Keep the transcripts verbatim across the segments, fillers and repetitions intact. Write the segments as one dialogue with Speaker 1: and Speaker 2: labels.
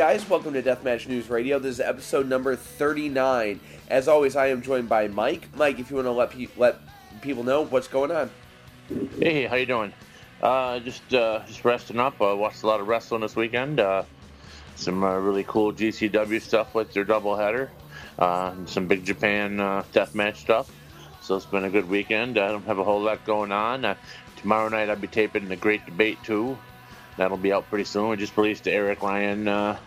Speaker 1: guys? Welcome to Deathmatch News Radio. This is episode number thirty-nine. As always, I am joined by Mike. Mike, if you want to let pe- let people know what's going on.
Speaker 2: Hey, how you doing? Uh, just uh, just resting up. I uh, watched a lot of wrestling this weekend. Uh, some uh, really cool G C W stuff with their doubleheader. Uh, and some Big Japan uh, deathmatch stuff. So it's been a good weekend. I don't have a whole lot going on. Uh, tomorrow night I'll be taping The Great Debate two. That'll be out pretty soon. We just released the Eric Ryan, uh,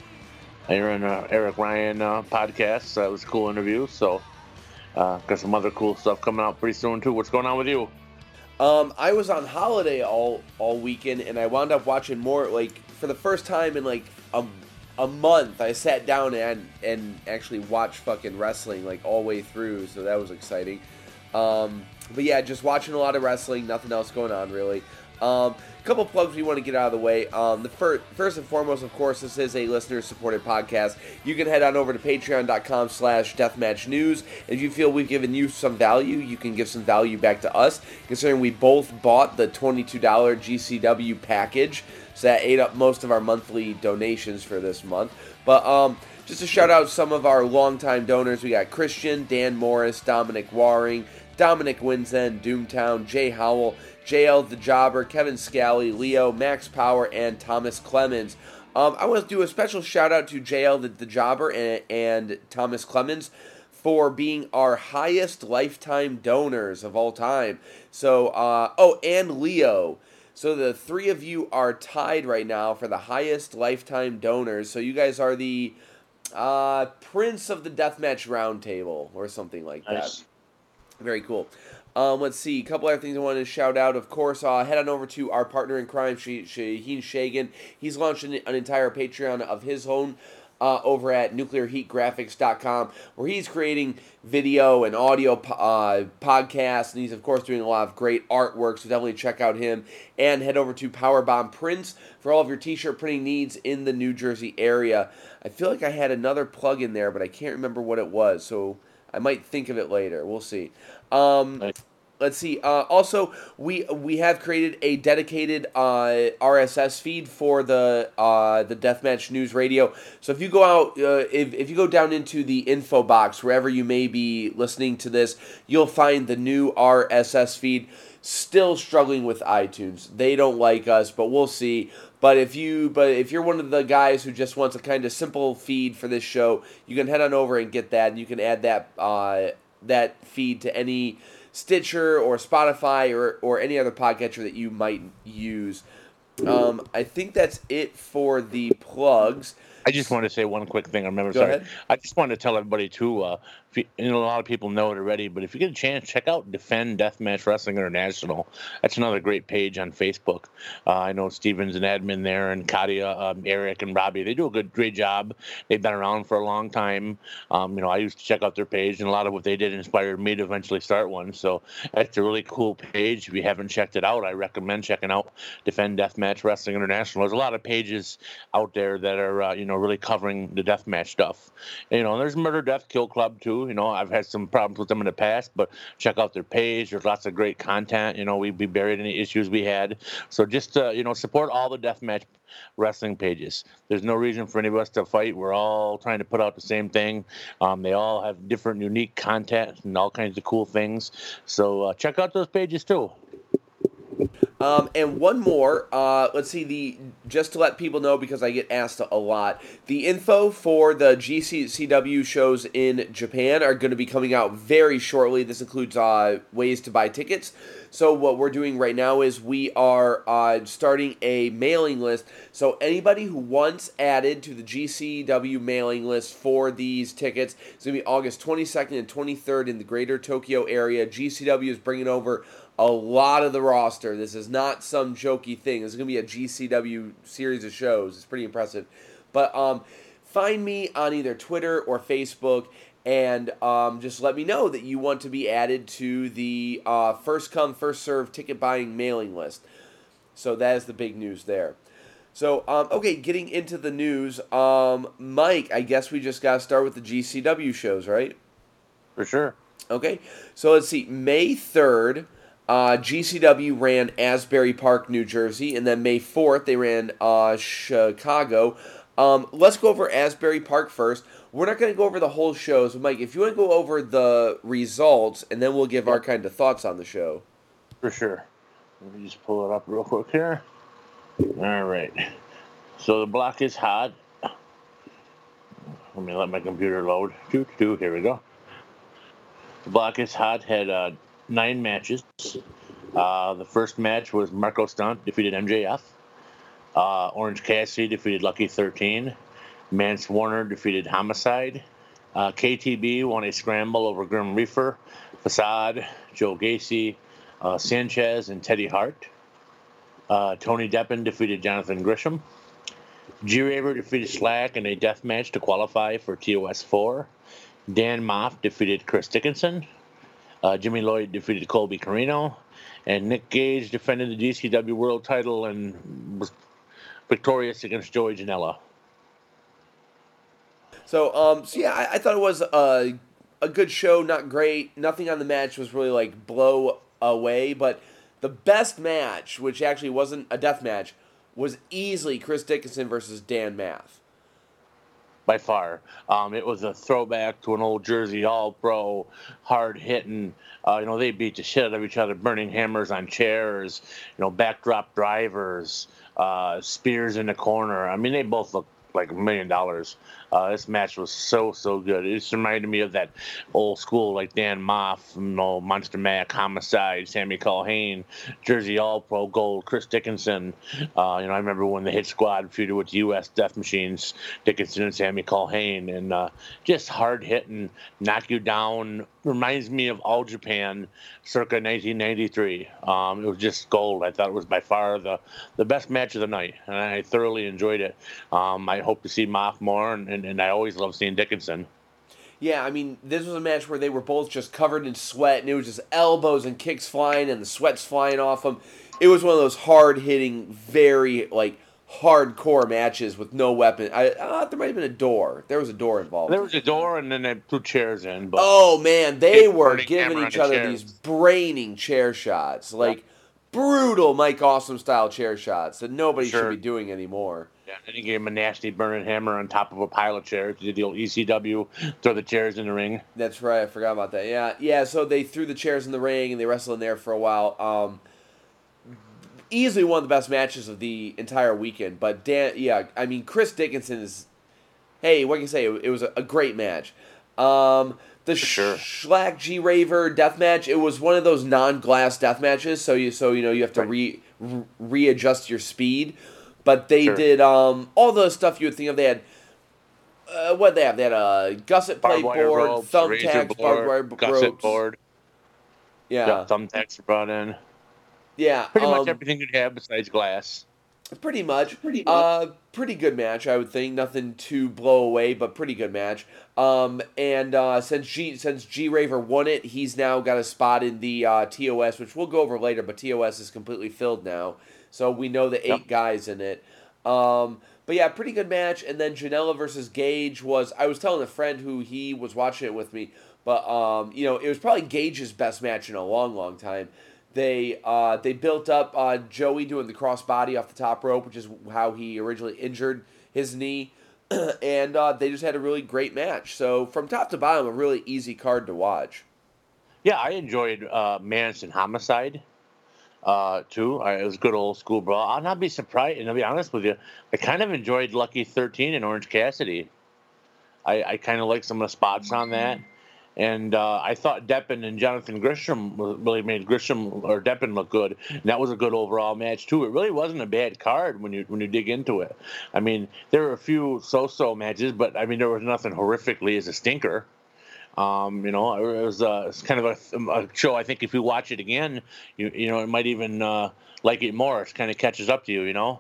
Speaker 2: Aaron, uh, Eric Ryan uh, podcast. So that was a cool interview. So uh, got some other cool stuff coming out pretty soon too. What's going on with you?
Speaker 1: Um, I was on holiday all all weekend, and I wound up watching more. Like for the first time in like a, a month, I sat down and and actually watched fucking wrestling like all the way through. So that was exciting. Um, but yeah, just watching a lot of wrestling. Nothing else going on really. Um, a couple plugs we want to get out of the way. Um, the fir- first and foremost, of course, this is a listener-supported podcast. You can head on over to patreon.com slash deathmatchnews. If you feel we've given you some value, you can give some value back to us, considering we both bought the twenty-two dollars G C W package, so that ate up most of our monthly donations for this month. But um, just to shout out some of our longtime donors, we got Christian, Dan Morris, Dominic Waring, Dominic Winzen, Doomtown, Jay Howell, J L the Jobber, Kevin Scally, Leo, Max Power, and Thomas Clemens. Um, I want to do a special shout out to J L the, the Jobber and, and Thomas Clemens for being our highest lifetime donors of all time. So, uh, oh, and Leo. So the three of you are tied right now for the highest lifetime donors. So you guys are the uh, Prince of the Deathmatch Roundtable or something like
Speaker 2: Nice.
Speaker 1: that. Very cool. Um, let's see, a couple other things I wanted to shout out. Of course, uh, head on over to our partner in crime, Shaheen Shagan. He's launched an, an entire Patreon of his own uh, over at nuclear heat graphics dot com, where he's creating video and audio uh, podcasts, and he's, of course, doing a lot of great artwork, so definitely check out him. And head over to Powerbomb Prints for all of your t-shirt printing needs in the New Jersey area. I feel like I had another plug in there, but I can't remember what it was, so I might think of it later. We'll see. Um, let's see. Uh, also, we we have created a dedicated uh, R S S feed for the uh, the Deathmatch News Radio. So if you go out, uh, if if you go down into the info box wherever you may be listening to this, you'll find the new R S S feed. Still struggling with iTunes. They don't like us, but we'll see. But if you, but if you're one of the guys who just wants a kind of simple feed for this show, you can head on over and get that, and you can add that uh, that feed to any Stitcher or Spotify or or any other podcatcher that you might use. Um, I think that's it for the plugs.
Speaker 2: I just want to say one quick thing. I remember,
Speaker 1: Go
Speaker 2: sorry.
Speaker 1: ahead.
Speaker 2: I just wanted to tell everybody, too, uh, if you, you know, a lot of people know it already, but if you get a chance, check out Defend Deathmatch Wrestling International. That's another great page on Facebook. Uh, I know Steven's an admin there, and Katia, um, Eric, and Robbie. They do a good, great job. They've been around for a long time. Um, you know, I used to check out their page, and a lot of what they did inspired me to eventually start one. So it's a really cool page. If you haven't checked it out, I recommend checking out Defend Deathmatch Wrestling International. There's a lot of pages out there that are, uh, you know, really covering the deathmatch stuff. And, you know, there's Murder, Death, Kill Club, too. You know, I've had some problems with them in the past, but check out their page. There's lots of great content. You know, we, we buried any issues we had. So just, uh, you know, support all the deathmatch wrestling pages. There's no reason for any of us to fight. We're all trying to put out the same thing. Um, they all have different, unique content and all kinds of cool things. So uh, check out those pages, too.
Speaker 1: Um, and one more, uh, let's see, the just to let people know, because I get asked a lot, the info for the G C W shows in Japan are going to be coming out very shortly. This includes uh, ways to buy tickets. So what we're doing right now is we are uh, starting a mailing list. So anybody who wants added to the G C W mailing list for these tickets, it's going to be August twenty-second and twenty-third in the greater Tokyo area. G C W is bringing over a lot of the roster. This is not some jokey thing. This is going to be a G C W series of shows. It's pretty impressive. But um, find me on either Twitter or Facebook, and um, just let me know that you want to be added to the uh, first come, first serve ticket buying mailing list. So that is the big news there. So, um, okay, getting into the news. Um, Mike, I guess we just got to start with the G C W shows, right?
Speaker 2: For sure.
Speaker 1: Okay, so let's see. May third, uh, G C W ran Asbury Park, New Jersey, and then May fourth, they ran uh, Chicago. Um, let's go over Asbury Park first. We're not going to go over the whole show, so Mike, if you want to go over the results, and then we'll give our
Speaker 2: Yep.
Speaker 1: kind of thoughts on the show.
Speaker 2: For sure. Let me just pull it up real quick here. All right. So the block is hot. Let me let my computer load. Two, two. Here we go. The block is hot. Had uh, nine matches. Uh, the first match was Marco Stunt defeated M J F. Uh, Orange Cassidy defeated Lucky thirteen. Mance Warner defeated Homicide. Uh, K T B won a scramble over Grim Reaper, Facade, Joe Gacy, uh, Sanchez, and Teddy Hart. Uh, Tony Deppen defeated Jonathan Grisham. G-Raver defeated Slack in a death match to qualify for T O S four. Dan Moff defeated Chris Dickinson. Uh, Jimmy Lloyd defeated Colby Carino. And Nick Gage defended the G C W World title and was victorious against Joey Janela.
Speaker 1: So, um, so yeah, I, I thought it was a, a good show, not great. Nothing on the match was really like blow away, but the best match, which actually wasn't a death match, was easily Chris Dickinson versus Dan Math.
Speaker 2: By far. Um, it was a throwback to an old Jersey All-Pro, hard-hitting. Uh, you know, they beat the shit out of each other, burning hammers on chairs, you know, backdrop drivers, uh, spears in the corner. I mean, they both look like a million dollars. Uh, this match was so, so good. It just reminded me of that old school, like Dan Moff, you know, Monster Mac, Homicide, Sammy Culhane, Jersey All-Pro Gold, Chris Dickinson. Uh, you know, I remember when the Hit Squad feuded with the U S Death Machines, Dickinson and Sammy Culhane, and uh, just hard-hitting, knock you down. Reminds me of All Japan circa nineteen ninety-three. Um, it was just gold. I thought it was by far the, the best match of the night, and I thoroughly enjoyed it. Um, I hope to see Moff more, and, and, and I always love seeing Dickinson.
Speaker 1: Yeah, I mean, this was a match where they were both just covered in sweat, and it was just elbows and kicks flying, and the sweat's flying off them. It was one of those hard-hitting, very, like, hardcore matches with no weapon. I, I thought there might have been a door. There was a door involved.
Speaker 2: There was a door, and then they put chairs in. But
Speaker 1: oh, man, they were
Speaker 2: burning
Speaker 1: giving
Speaker 2: hammer
Speaker 1: each
Speaker 2: on the
Speaker 1: other
Speaker 2: chairs.
Speaker 1: these braining chair shots. Like,
Speaker 2: Yep.
Speaker 1: brutal Mike Awesome-style chair shots that nobody
Speaker 2: Sure.
Speaker 1: should be doing anymore.
Speaker 2: Yeah, and he gave him a nasty burning hammer on top of a pile of chairs. He did the old E C W, throw the chairs in the ring.
Speaker 1: That's right. I forgot about that. Yeah, yeah. So they threw the chairs in the ring and they wrestled in there for a while. Um, easily one of the best matches of the entire weekend. But Dan, yeah, I mean Chris Dickinson is. Hey, what can you say? It, it was a, a great match. Um, the
Speaker 2: sure.
Speaker 1: Schlack G Raver death match. It was one of those non-glass death matches. So you, so you know, you have to
Speaker 2: Right.
Speaker 1: re, re readjust your speed. But they
Speaker 2: Sure.
Speaker 1: did um, all the stuff you would think of. They had. Uh, what they have? They had a gusset plate
Speaker 2: Barbed wire
Speaker 1: board,
Speaker 2: ropes,
Speaker 1: thumbtacks,
Speaker 2: razor
Speaker 1: barbed
Speaker 2: board,
Speaker 1: wire
Speaker 2: gusset
Speaker 1: ropes.
Speaker 2: board.
Speaker 1: Yeah,
Speaker 2: Yeah, thumbtacks are brought in.
Speaker 1: yeah.
Speaker 2: Pretty
Speaker 1: um,
Speaker 2: much everything you'd have besides glass.
Speaker 1: Pretty much. Pretty much. Uh, pretty good match, I would think. Nothing to blow away, but pretty good match. Um, and uh, since G since G Raver won it, he's now got a spot in the uh, T O S, which we'll go over later. But T O S is completely filled now, so we know the eight
Speaker 2: Yep.
Speaker 1: guys in it. Um, but yeah, pretty good match. And then Janela versus Gage was. I was telling a friend who he was watching it with me, but um, you know, it was probably Gage's best match in a long, long time. They uh, they built up uh, Joey doing the crossbody off the top rope, which is how he originally injured his knee, and uh, they just had a really great match. So from top to bottom, a really easy card to watch.
Speaker 2: Yeah, I enjoyed uh, Manson Homicide, uh, too. I, it was good old school brawl. I'll not be surprised, and I'll be honest with you, I kind of enjoyed Lucky thirteen and Orange Cassidy. I, I kind of like some of the spots on that. And uh, I thought Deppen and Jonathan Grisham really made Grisham or Deppen look good. And that was a good overall match too. It really wasn't a bad card when you when you dig into it. I mean, there were a few so-so matches, but I mean, there was nothing horrifically as a stinker. Um, you know, it was, uh, it's kind of a, a show. I think if you watch it again, you you know, it might even uh, like it more. It kind of catches up to you. You know.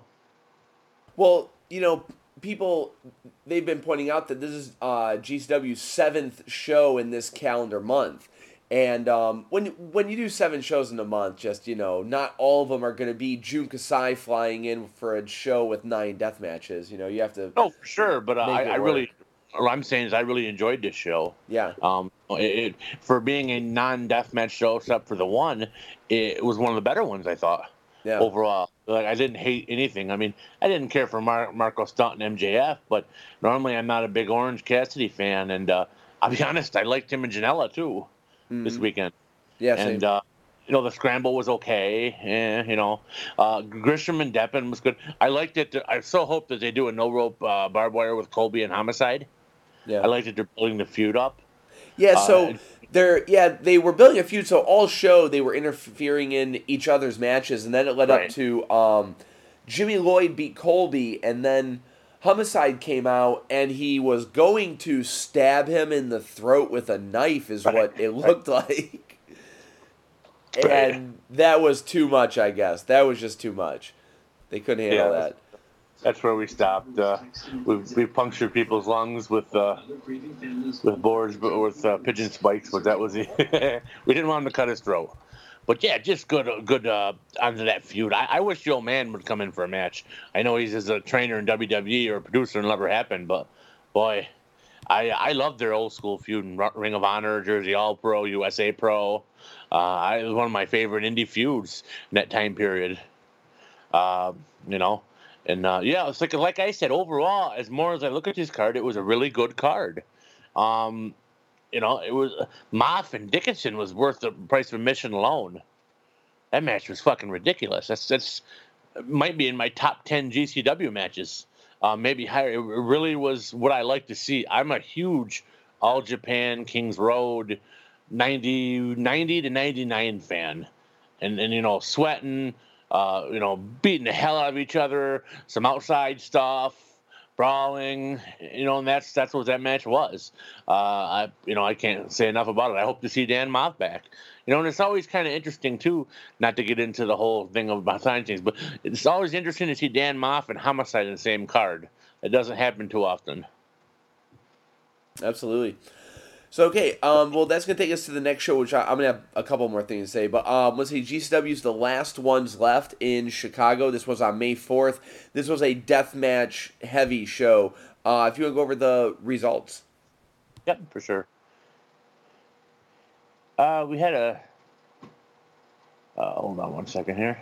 Speaker 1: Well, you know, people, they've been pointing out that this is uh, G C W's seventh show in this calendar month. And um, when when you do seven shows in a month, just, you know, not all of them are going to be Jun Kasai flying in for a show with nine death matches. You know, you have to...
Speaker 2: Oh, for sure. But uh,
Speaker 1: make
Speaker 2: I,
Speaker 1: it
Speaker 2: I
Speaker 1: work.
Speaker 2: really, what I'm saying is I really enjoyed this show.
Speaker 1: Yeah.
Speaker 2: Um, it, it, for being a non-deathmatch show, except for the one, it was one of the better ones, I thought,
Speaker 1: Yeah.
Speaker 2: overall. Like I didn't hate anything. I mean, I didn't care for Mar- Marco Stunt and M J F, but normally I'm not a big Orange Cassidy fan. And uh, I'll be honest, I liked him and Janela too this
Speaker 1: Mm-hmm.
Speaker 2: weekend.
Speaker 1: Yeah,
Speaker 2: And
Speaker 1: same.
Speaker 2: uh, you know, the scramble was okay. Eh, you know, uh, Grisham and Deppen was good. I liked it. I so hope that they do a no rope uh, barbed wire with Colby and Homicide.
Speaker 1: Yeah.
Speaker 2: I like that they're building the feud up.
Speaker 1: Yeah,
Speaker 2: Uh,
Speaker 1: so they're yeah, they were building a feud, so all show they were interfering in each other's matches, and then it led up
Speaker 2: right.
Speaker 1: to um, Jimmy Lloyd beat Colby, and then Homicide came out and he was going to stab him in the throat with a knife, is
Speaker 2: Right.
Speaker 1: what it
Speaker 2: Right.
Speaker 1: looked like.
Speaker 2: Right.
Speaker 1: And that was too much, I guess. That was just too much. They couldn't handle
Speaker 2: Yeah. That's,
Speaker 1: that.
Speaker 2: that's where we stopped. Uh, we we punctured people's lungs with uh, with boards, but with uh, pigeon spikes. But that was the we didn't want him to cut his throat. But yeah, just good, good uh, onto that feud. I, I wish Joe Mann would come in for a match. I know he's as a trainer in W W E or a producer, and never happened. But boy, I I love their old school feud in Ring of Honor, Jersey All Pro, U S A Pro. Uh, I, it was one of my favorite indie feuds in that time period. Uh, you know, and uh, yeah, it's like like I said, overall, as more as I look at this card, it was a really good card. Um, you know, it was Moff and Dickinson was worth the price of admission alone. That match was fucking ridiculous. That's that's might be in my top ten G C W matches, uh, maybe higher. It really was what I like to see. I'm a huge All Japan Kings Road ninety, ninety to ninety-nine fan, and and you know sweating, uh, you know beating the hell out of each other, some outside stuff, brawling, you know, and that's that's what that match was. Uh, I you know I can't say enough about it. I hope to see Dan Moff back. You know, and it's always kind of interesting too, not to get into the whole thing of behind things, but it's always interesting to see Dan Moff and Homicide in the same card. It doesn't happen too often.
Speaker 1: Absolutely. So okay, um, well that's gonna take us to the next show, which I, I'm gonna have a couple more things to say. But um, let's see, G C W's the last ones left in Chicago. This was on May fourth. This was a deathmatch heavy show. Uh, if you want to go over the results.
Speaker 2: Yep, for sure. Uh, we had a. Uh, hold on one second here.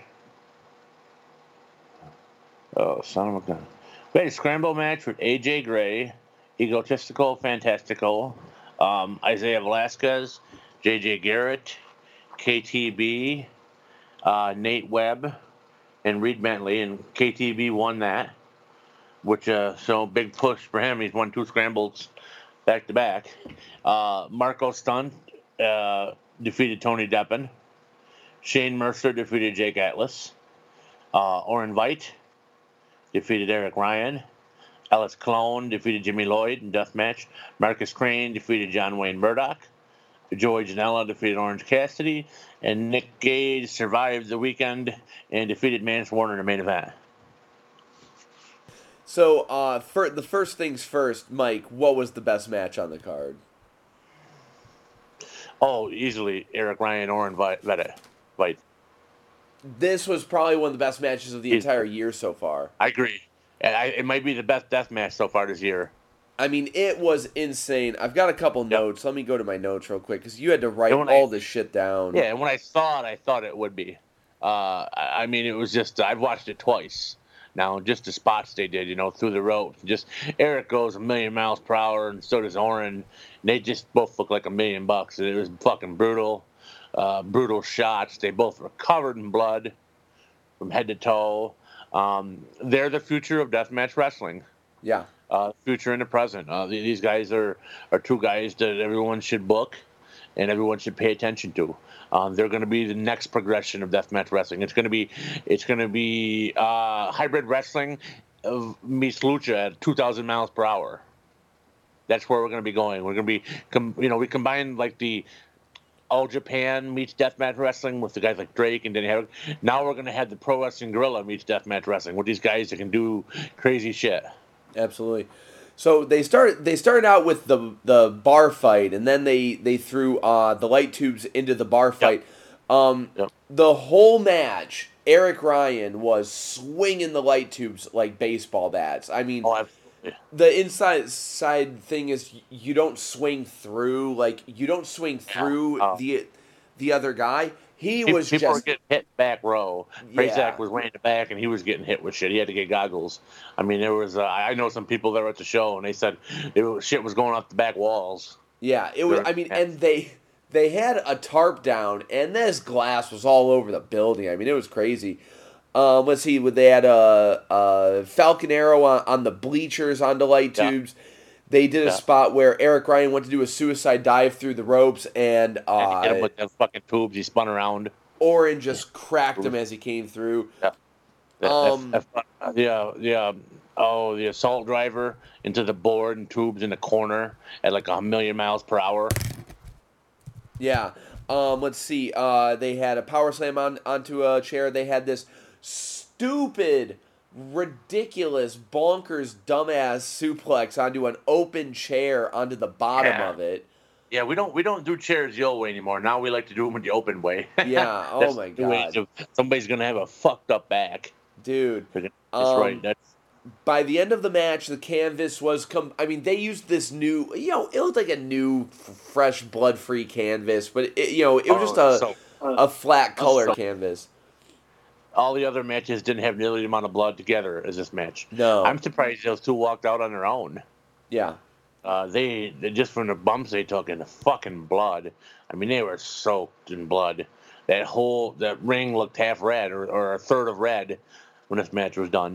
Speaker 2: Oh, son of a gun. We had a scramble match with A J Gray, Egotistical Fantastical, um, Isaiah Velasquez, J J Garrett, K T B, uh, Nate Webb, and Reed Bentley, and K T B won that, which uh, so big push for him. He's won two scrambles back to back. Uh, Marco Stunt uh, defeated Tony Deppen. Shane Mercer defeated Jake Atlas. Uh, Orin Veidt defeated Eric Ryan. Ellis Clone defeated Jimmy Lloyd in death match. Marcus Crane defeated John Wayne Murdoch. Joey Janela defeated Orange Cassidy. And Nick Gage survived the weekend and defeated Mance Warner in the main event.
Speaker 1: So, uh, for the first things first, Mike, what was the best match on the card?
Speaker 2: Oh, easily Eric Ryan, Orin Veidt. Veidt.
Speaker 1: This was probably one of the best matches of the
Speaker 2: Easily.
Speaker 1: entire year so far.
Speaker 2: I agree. I, it might be the best death match so far this year.
Speaker 1: I mean, it was insane. I've got a couple
Speaker 2: Yep.
Speaker 1: notes. Let me go to my notes real quick because you had to write all
Speaker 2: I,
Speaker 1: this shit down.
Speaker 2: Yeah, and when I saw it, I thought it would be. Uh, I mean, it was just, I've watched it twice now, just the spots they did, you know, through the ropes. Just Eric goes a million miles per hour, and so does Orin. And they just both look like a million bucks. And it was fucking brutal. Uh, brutal shots. They both were covered in blood from head to toe. Um, they're the future of deathmatch wrestling.
Speaker 1: Yeah.
Speaker 2: Uh, future and the present. Uh, these guys are, are two guys that everyone should book and everyone should pay attention to. Um, they're going to be the next progression of deathmatch wrestling. It's going to be it's going to be uh, hybrid wrestling of meets lucha at two thousand miles per hour. That's where we're going to be going. We're going to be, com- you know, we combine like the All Japan meets deathmatch wrestling with the guys like Drake and Danny Havoc. Now we're going to have the Pro Wrestling Guerrilla meets deathmatch wrestling with these guys that can do crazy shit.
Speaker 1: Absolutely. So they started. They started out with the the bar fight, and then they they threw uh, the light tubes into the bar fight. Yep. Um, yep. The whole match, Eric Ryan was swinging the light tubes like baseball bats. I mean,
Speaker 2: oh, absolutely.
Speaker 1: The inside side thing is you don't swing through. Like you don't swing through
Speaker 2: oh.
Speaker 1: the the other guy. He
Speaker 2: People,
Speaker 1: was
Speaker 2: people
Speaker 1: just
Speaker 2: were getting hit back row.
Speaker 1: yeah.
Speaker 2: Prazak was way in the back, and he was getting hit with shit. He had to get goggles. I mean, there was. Uh, I know some people that were at the show, and they said it was, shit was going off the back walls.
Speaker 1: Yeah, it was. I mean, and they they had a tarp down, and this glass was all over the building. I mean, it was crazy. Um, let's see, they had a, a Falcon Arrow on, on the bleachers on the light
Speaker 2: Yeah.
Speaker 1: tubes. They did a
Speaker 2: Yeah.
Speaker 1: spot where Eric Ryan went to do a suicide dive through the ropes, and
Speaker 2: And he hit him
Speaker 1: uh,
Speaker 2: with the fucking tubes. He spun around.
Speaker 1: Orin just cracked him as he came through.
Speaker 2: Yeah. The,
Speaker 1: Um,
Speaker 2: F, F, yeah, yeah. Oh, the assault driver into the board and tubes in the corner at like a million miles per hour.
Speaker 1: Yeah. Um, let's see. Uh, they had a power slam on onto a chair. They had this stupid, ridiculous, bonkers, dumbass suplex onto an open chair onto the bottom
Speaker 2: Yeah.
Speaker 1: of it.
Speaker 2: Yeah, we don't we don't do chairs the old way anymore. Now we like to do them the open way.
Speaker 1: Yeah. Oh
Speaker 2: That's
Speaker 1: my
Speaker 2: the way
Speaker 1: god,
Speaker 2: to- somebody's gonna have a fucked up back.
Speaker 1: dude.
Speaker 2: That's
Speaker 1: Um,
Speaker 2: right. That's
Speaker 1: By the end of the match, the canvas was com- I mean, they used this new, you know, it looked like a new, f- fresh, blood-free canvas, but it, you know, it was just
Speaker 2: oh,
Speaker 1: a
Speaker 2: so,
Speaker 1: a flat color
Speaker 2: so-
Speaker 1: canvas.
Speaker 2: all the other matches didn't have nearly the amount of blood together as this match.
Speaker 1: No.
Speaker 2: I'm surprised those two walked out on their own.
Speaker 1: Yeah.
Speaker 2: Uh, they, they just from the bumps they took and the fucking blood. I mean, they were soaked in blood. That whole that ring looked half red or, or a third of red when this match was done.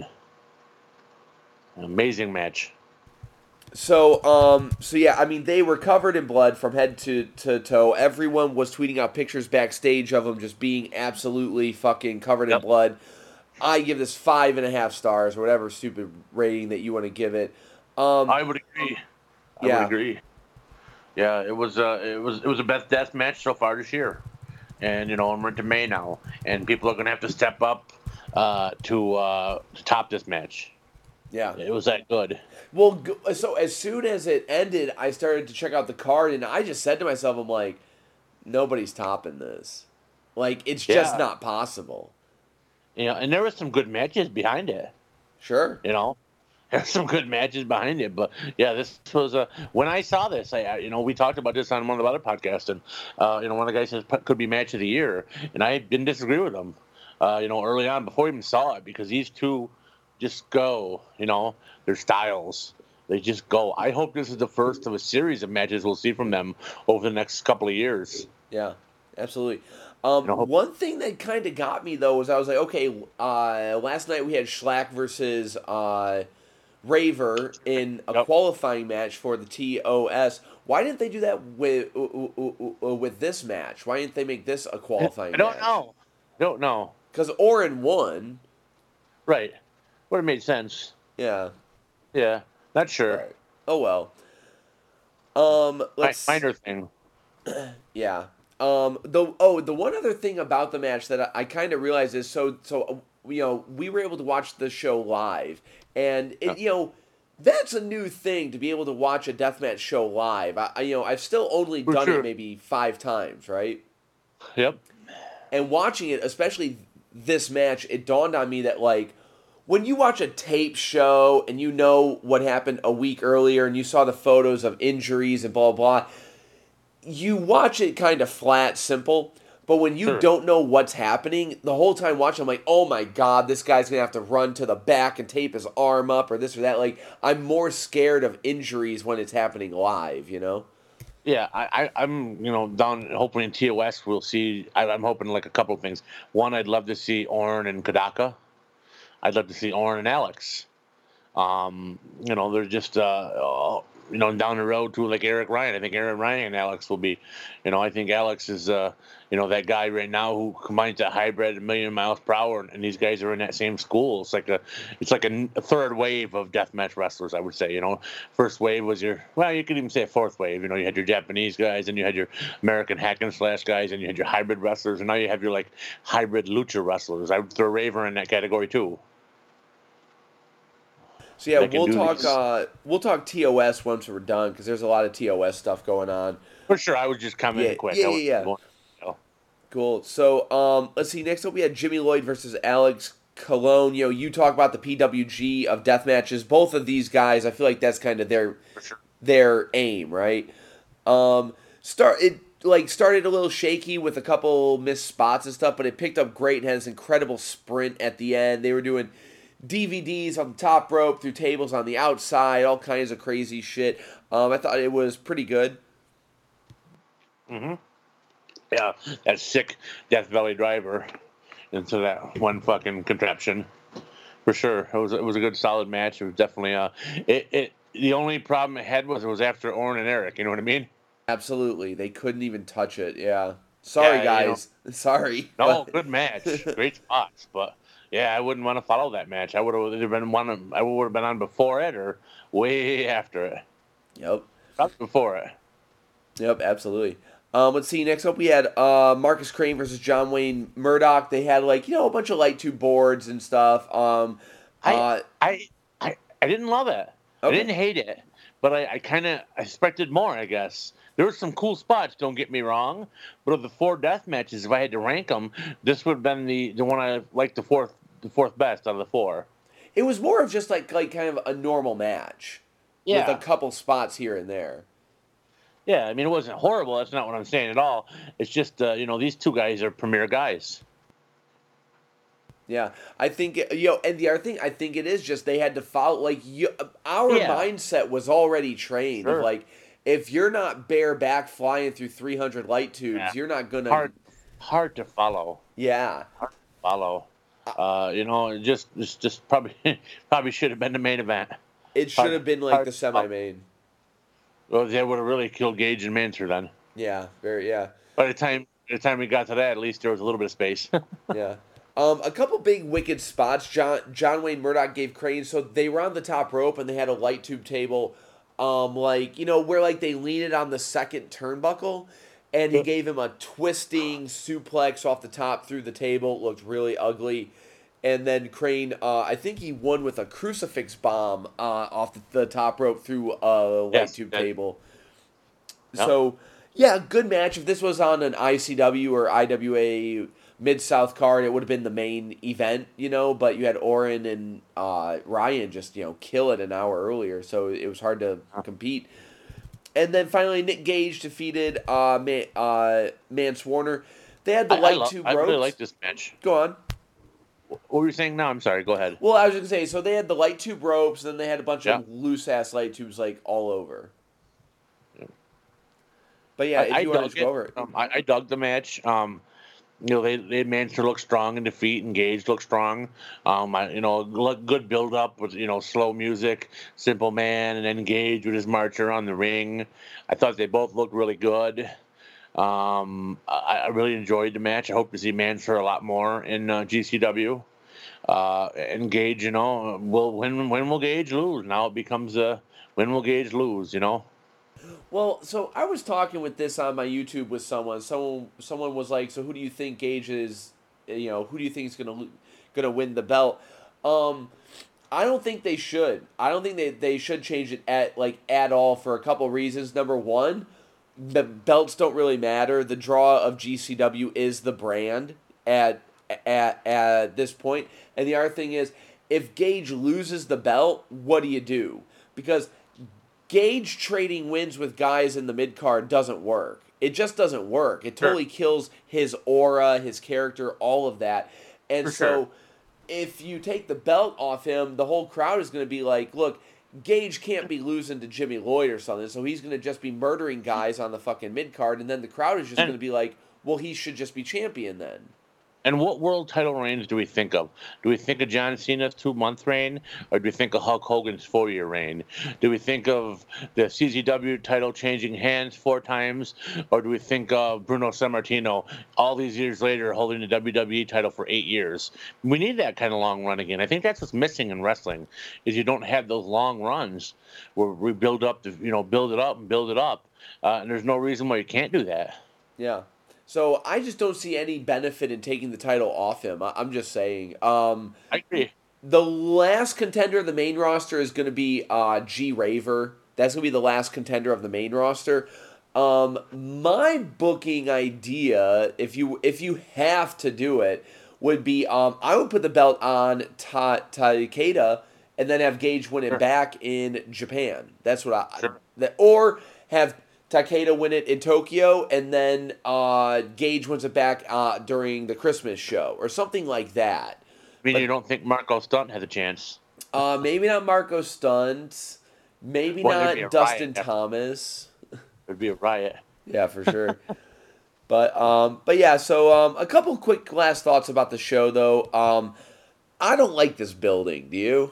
Speaker 2: An amazing match.
Speaker 1: So, um, so yeah, I mean, they were covered in blood from head to, to toe. Everyone was tweeting out pictures backstage of them just being absolutely fucking covered
Speaker 2: Yep.
Speaker 1: in blood. I give this five and a half stars, or whatever stupid rating that you want to give it. Um,
Speaker 2: I would agree. I
Speaker 1: Yeah.
Speaker 2: would agree. Yeah, it was uh, it was it was the best death match so far this year, and you know we're into May now, and people are gonna have to step up uh, to uh, to top this match.
Speaker 1: yeah.
Speaker 2: It was that good.
Speaker 1: Well, go- so as soon as it ended, I started to check out the card, and I just said to myself, I'm like, nobody's topping this. Like, it's just
Speaker 2: Yeah.
Speaker 1: not possible.
Speaker 2: You know, and there was some good matches behind it.
Speaker 1: Sure.
Speaker 2: You know, there's some good matches behind it. But yeah, this was a. When I saw this, I I- you know we talked about this on one of the other podcasts, and uh, you know one of the guys says "P- could be match of the year, and I didn't disagree with him. Uh, you know, early on before we even saw it, because these two just go. You know, their styles. They just go. I hope this is the first of a series of matches we'll see from them over the next couple of years.
Speaker 1: Yeah, absolutely. Um,
Speaker 2: You know, hope-
Speaker 1: one thing that kind of got me though was I was like, okay, uh, last night we had Schlack versus uh, Raver in a
Speaker 2: Yep.
Speaker 1: qualifying match for the T O S. Why didn't they do that with with this match? Why didn't they make this a qualifying?
Speaker 2: I don't
Speaker 1: match?
Speaker 2: know. I don't know.
Speaker 1: Because Orin won.
Speaker 2: Right. Would have made sense.
Speaker 1: Yeah.
Speaker 2: Yeah. Not sure.
Speaker 1: Right. Oh well. Um,
Speaker 2: Mi-
Speaker 1: let's.
Speaker 2: Minor thing.
Speaker 1: Yeah. Um. The oh, the one other thing about the match that I, I kind of realized is so so uh, you know we were able to watch the show live, and it,
Speaker 2: Yeah.
Speaker 1: you know that's a new thing to be able to watch a deathmatch show live. I, I you know I've still only
Speaker 2: For
Speaker 1: done
Speaker 2: sure.
Speaker 1: it maybe five times, right?
Speaker 2: Yep.
Speaker 1: And watching it, especially this match, it dawned on me that like when you watch a tape show and you know what happened a week earlier and you saw the photos of injuries and blah blah, you watch it kind of flat, simple. But when you
Speaker 2: Sure.
Speaker 1: don't know what's happening, the whole time watching, I'm like, oh my god, this guy's gonna have to run to the back and tape his arm up or this or that. Like, I'm more scared of injuries when it's happening live, you know?
Speaker 2: Yeah, I, I, I'm, you know, down hopefully in T O S we'll see. I, I'm hoping like a couple of things. One, I'd love to see Orin and Kadaka. I'd love to see Orin and Alex. Um, you know, they're just, uh, uh, you know, down the road to like Eric Ryan. I think Eric Ryan and Alex will be, you know, I think Alex is, uh, you know, that guy right now who combines that hybrid a million miles per hour, and these guys are in that same school. It's like a, it's like a, a third wave of deathmatch wrestlers, I would say. You know, first wave was your, well, you could even say a fourth wave. You know, you had your Japanese guys, and you had your American hack and slash guys, and you had your hybrid wrestlers, and now you have your like hybrid lucha wrestlers. I would throw Raver in that category too.
Speaker 1: So yeah,
Speaker 2: They can
Speaker 1: we'll
Speaker 2: do
Speaker 1: talk.
Speaker 2: these.
Speaker 1: Uh, we'll talk T O S once we're done because there's a lot of T O S stuff going on.
Speaker 2: For sure, I was just commenting
Speaker 1: Yeah,
Speaker 2: quick.
Speaker 1: yeah,
Speaker 2: I was
Speaker 1: yeah, yeah.
Speaker 2: going- oh.
Speaker 1: Cool. So um, let's see. Next up, we had Jimmy Lloyd versus Alex Colon. You know, you talk about the P W G of death matches. Both of these guys, I feel like that's kind of their
Speaker 2: For sure.
Speaker 1: their aim, right? Um, start it. like started a little shaky with a couple missed spots and stuff, but it picked up great and had this incredible sprint at the end. They were doing D V Ds on the top rope through tables on the outside, all kinds of crazy shit. Um, I thought it was pretty good.
Speaker 2: Mm-hmm. Yeah, that sick Death Valley driver into that one fucking contraption. For sure, it was it was a good solid match. It was definitely uh, it it the only problem it had was it was after Orin and Eric. You know what I mean?
Speaker 1: Absolutely, they couldn't even touch it. Yeah, sorry
Speaker 2: Yeah,
Speaker 1: guys,
Speaker 2: you know,
Speaker 1: sorry.
Speaker 2: no,
Speaker 1: but-
Speaker 2: good match, great spots, but yeah, I wouldn't want to follow that match. I would have either been one. I would have been on before it or way after it.
Speaker 1: Yep.
Speaker 2: Not before it.
Speaker 1: Yep, absolutely. Um, let's see. Next up, we had uh, Marcus Crane versus John Wayne Murdoch. They had like you know a bunch of light tube boards and stuff. Um, uh,
Speaker 2: I, I I I didn't love it.
Speaker 1: Okay.
Speaker 2: I didn't hate it, but I, I kind of expected more. I guess there were some cool spots. Don't get me wrong, but of the four death matches, if I had to rank them, this would have been the, the one I liked the fourth the fourth best out of the four.
Speaker 1: it was more of just like like kind of a normal match
Speaker 2: Yeah.
Speaker 1: with a couple spots here and there.
Speaker 2: Yeah, I mean, it wasn't horrible. That's not what I'm saying at all. It's just, uh, you know, these two guys are premier guys.
Speaker 1: Yeah, I think you know, and the other thing I think it is just they had to follow like you, our
Speaker 2: Yeah.
Speaker 1: mindset was already trained
Speaker 2: Sure.
Speaker 1: of like if you're not bare back flying through three hundred light tubes,
Speaker 2: Yeah.
Speaker 1: you're not gonna.
Speaker 2: Hard, hard to follow.
Speaker 1: Yeah,
Speaker 2: Follow. Uh, you know, it just, just, just probably, probably should have been the main event.
Speaker 1: it should
Speaker 2: Hard-
Speaker 1: have been like
Speaker 2: hard
Speaker 1: the
Speaker 2: to follow.
Speaker 1: semi-main.
Speaker 2: Well, they would have really killed Gage and Mansour then.
Speaker 1: Yeah, very yeah.
Speaker 2: By the time, by the time we got to that, at least there was a little bit of space.
Speaker 1: Yeah. Um, a couple big wicked spots. John John Wayne Murdoch gave Crane, so they were on the top rope and they had a light tube table, um, like you know where like they leaned it on the second turnbuckle, and he gave him a twisting suplex off the top through the table. It looked really ugly, and then Crane, uh, I think he won with a crucifix bomb uh, off the, the top rope through a light
Speaker 2: Yes,
Speaker 1: tube
Speaker 2: that-
Speaker 1: table.
Speaker 2: Yep.
Speaker 1: So yeah, good match. If this was on an I C W or I W A Mid-South card, it would have been the main event, you know, but you had Orin and uh, Ryan just, you know, kill it an hour earlier, so it was hard to compete. And then finally, Nick Gage defeated uh, Man, uh, Mance Warner. They had the
Speaker 2: I, I,
Speaker 1: light
Speaker 2: lo-
Speaker 1: tube
Speaker 2: I
Speaker 1: ropes.
Speaker 2: really like this match.
Speaker 1: Go on.
Speaker 2: What were you saying now? I'm sorry. Go ahead.
Speaker 1: Well, I was just going to say, so they had the light tube ropes, then they had a bunch
Speaker 2: Yeah.
Speaker 1: of loose-ass light tubes, like, all over. But yeah,
Speaker 2: I,
Speaker 1: if
Speaker 2: I
Speaker 1: you want to
Speaker 2: dug
Speaker 1: just go
Speaker 2: it.
Speaker 1: over it.
Speaker 2: Um, I, I dug the match. Um, you know, they they managed to look strong in defeat. Engaged look strong. Um, I, you know, look good build up with you know slow music, Simple Man, and then Engage with his marcher on the ring. I thought they both looked really good. Um, I, I really enjoyed the match. I hope to see Mansour a lot more in uh, G C W. Uh, Engage, you know, will when when will Gage lose? Now it becomes a when will Gage lose? You know.
Speaker 1: Well, so I was talking with this on my YouTube with someone. Someone, someone was like, "So who do you think Gage is? You know, who do you think is gonna gonna win the belt?" Um, I don't think they should. I don't think they, they should change it at like at all for a couple reasons. Number one, the belts don't really matter. The draw of G C W is the brand at at at this point. And the other thing is, if Gage loses the belt, what do you do? Because Gage trading wins with guys in the mid card doesn't work. It just doesn't work. It totally
Speaker 2: Sure.
Speaker 1: kills his aura, his character, all of that. And
Speaker 2: For
Speaker 1: so,
Speaker 2: sure.
Speaker 1: if you take the belt off him, the whole crowd is going to be like, "Look, Gage can't be losing to Jimmy Lloyd or something." So he's going to just be murdering guys on the fucking mid card, and then the crowd is just
Speaker 2: And-
Speaker 1: going to be like, "Well, he should just be champion then."
Speaker 2: And what world title reigns do we think of? Do we think of John Cena's two-month reign, or do we think of Hulk Hogan's four-year reign? Do we think of the C Z W title changing hands four times, or do we think of Bruno Sammartino all these years later holding the W W E title for eight years? We need that kind of long run again. I think that's what's missing in wrestling, is you don't have those long runs where we build up, the, you know, build it up and build it up, uh, and there's no reason why you can't do that.
Speaker 1: Yeah. So I just don't see any benefit in taking the title off him. I- I'm just saying. Um,
Speaker 2: I agree.
Speaker 1: The last contender of the main roster is going to be uh, G Raver. That's going to be the last contender of the main roster. Um, my booking idea, if you if you have to do it, would be um, I would put the belt on Ta Takeda and then have Gage win it
Speaker 2: Sure.
Speaker 1: back in Japan. That's what I
Speaker 2: Sure.
Speaker 1: that, or have Takeda win it in Tokyo, and then uh, Gage wins it back uh, during the Christmas show, or something like that.
Speaker 2: I mean,
Speaker 1: But
Speaker 2: you don't think Marco Stunt had a chance?
Speaker 1: uh, maybe not Marco Stunt, maybe
Speaker 2: Well, there'd be a
Speaker 1: not Dustin
Speaker 2: riot.
Speaker 1: Thomas.
Speaker 2: There'd be a riot.
Speaker 1: Yeah, for sure. but um, but yeah, so um, a couple quick last thoughts about the show, though. Um, I don't like this building. Do you?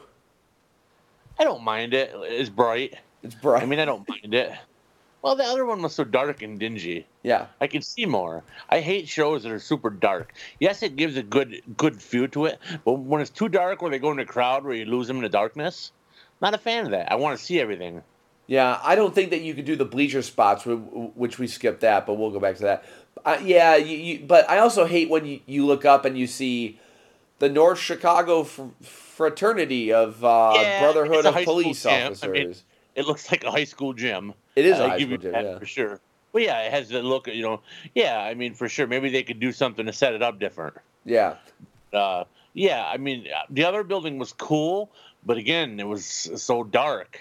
Speaker 2: I don't mind it. It's bright.
Speaker 1: It's bright.
Speaker 2: I mean, I don't mind it. Well, the other one was so dark and dingy.
Speaker 1: Yeah.
Speaker 2: I can see more. I hate shows that are super dark. Yes, it gives a good good feel to it, but when it's too dark, where they go in a crowd where you lose them in the darkness, not a fan of that. I want to see everything.
Speaker 1: Yeah, I don't think that you could do the bleacher spots, wh- which we skipped that, but we'll go back to that. Uh, yeah, you, you, but I also hate when you, you look up and you see the North Chicago fr- fraternity of uh,
Speaker 2: Yeah,
Speaker 1: Brotherhood
Speaker 2: it's a
Speaker 1: of
Speaker 2: high school
Speaker 1: Police
Speaker 2: gym.
Speaker 1: Officers.
Speaker 2: I mean, it looks like a high school gym.
Speaker 1: It is a
Speaker 2: I
Speaker 1: high
Speaker 2: give
Speaker 1: school
Speaker 2: you
Speaker 1: gym,
Speaker 2: that
Speaker 1: yeah.
Speaker 2: for sure. But yeah, it has the look. You know, yeah. I mean, for sure. Maybe they could do something to set it up different.
Speaker 1: Yeah.
Speaker 2: Uh, yeah. I mean, the other building was cool, but again, it was so dark.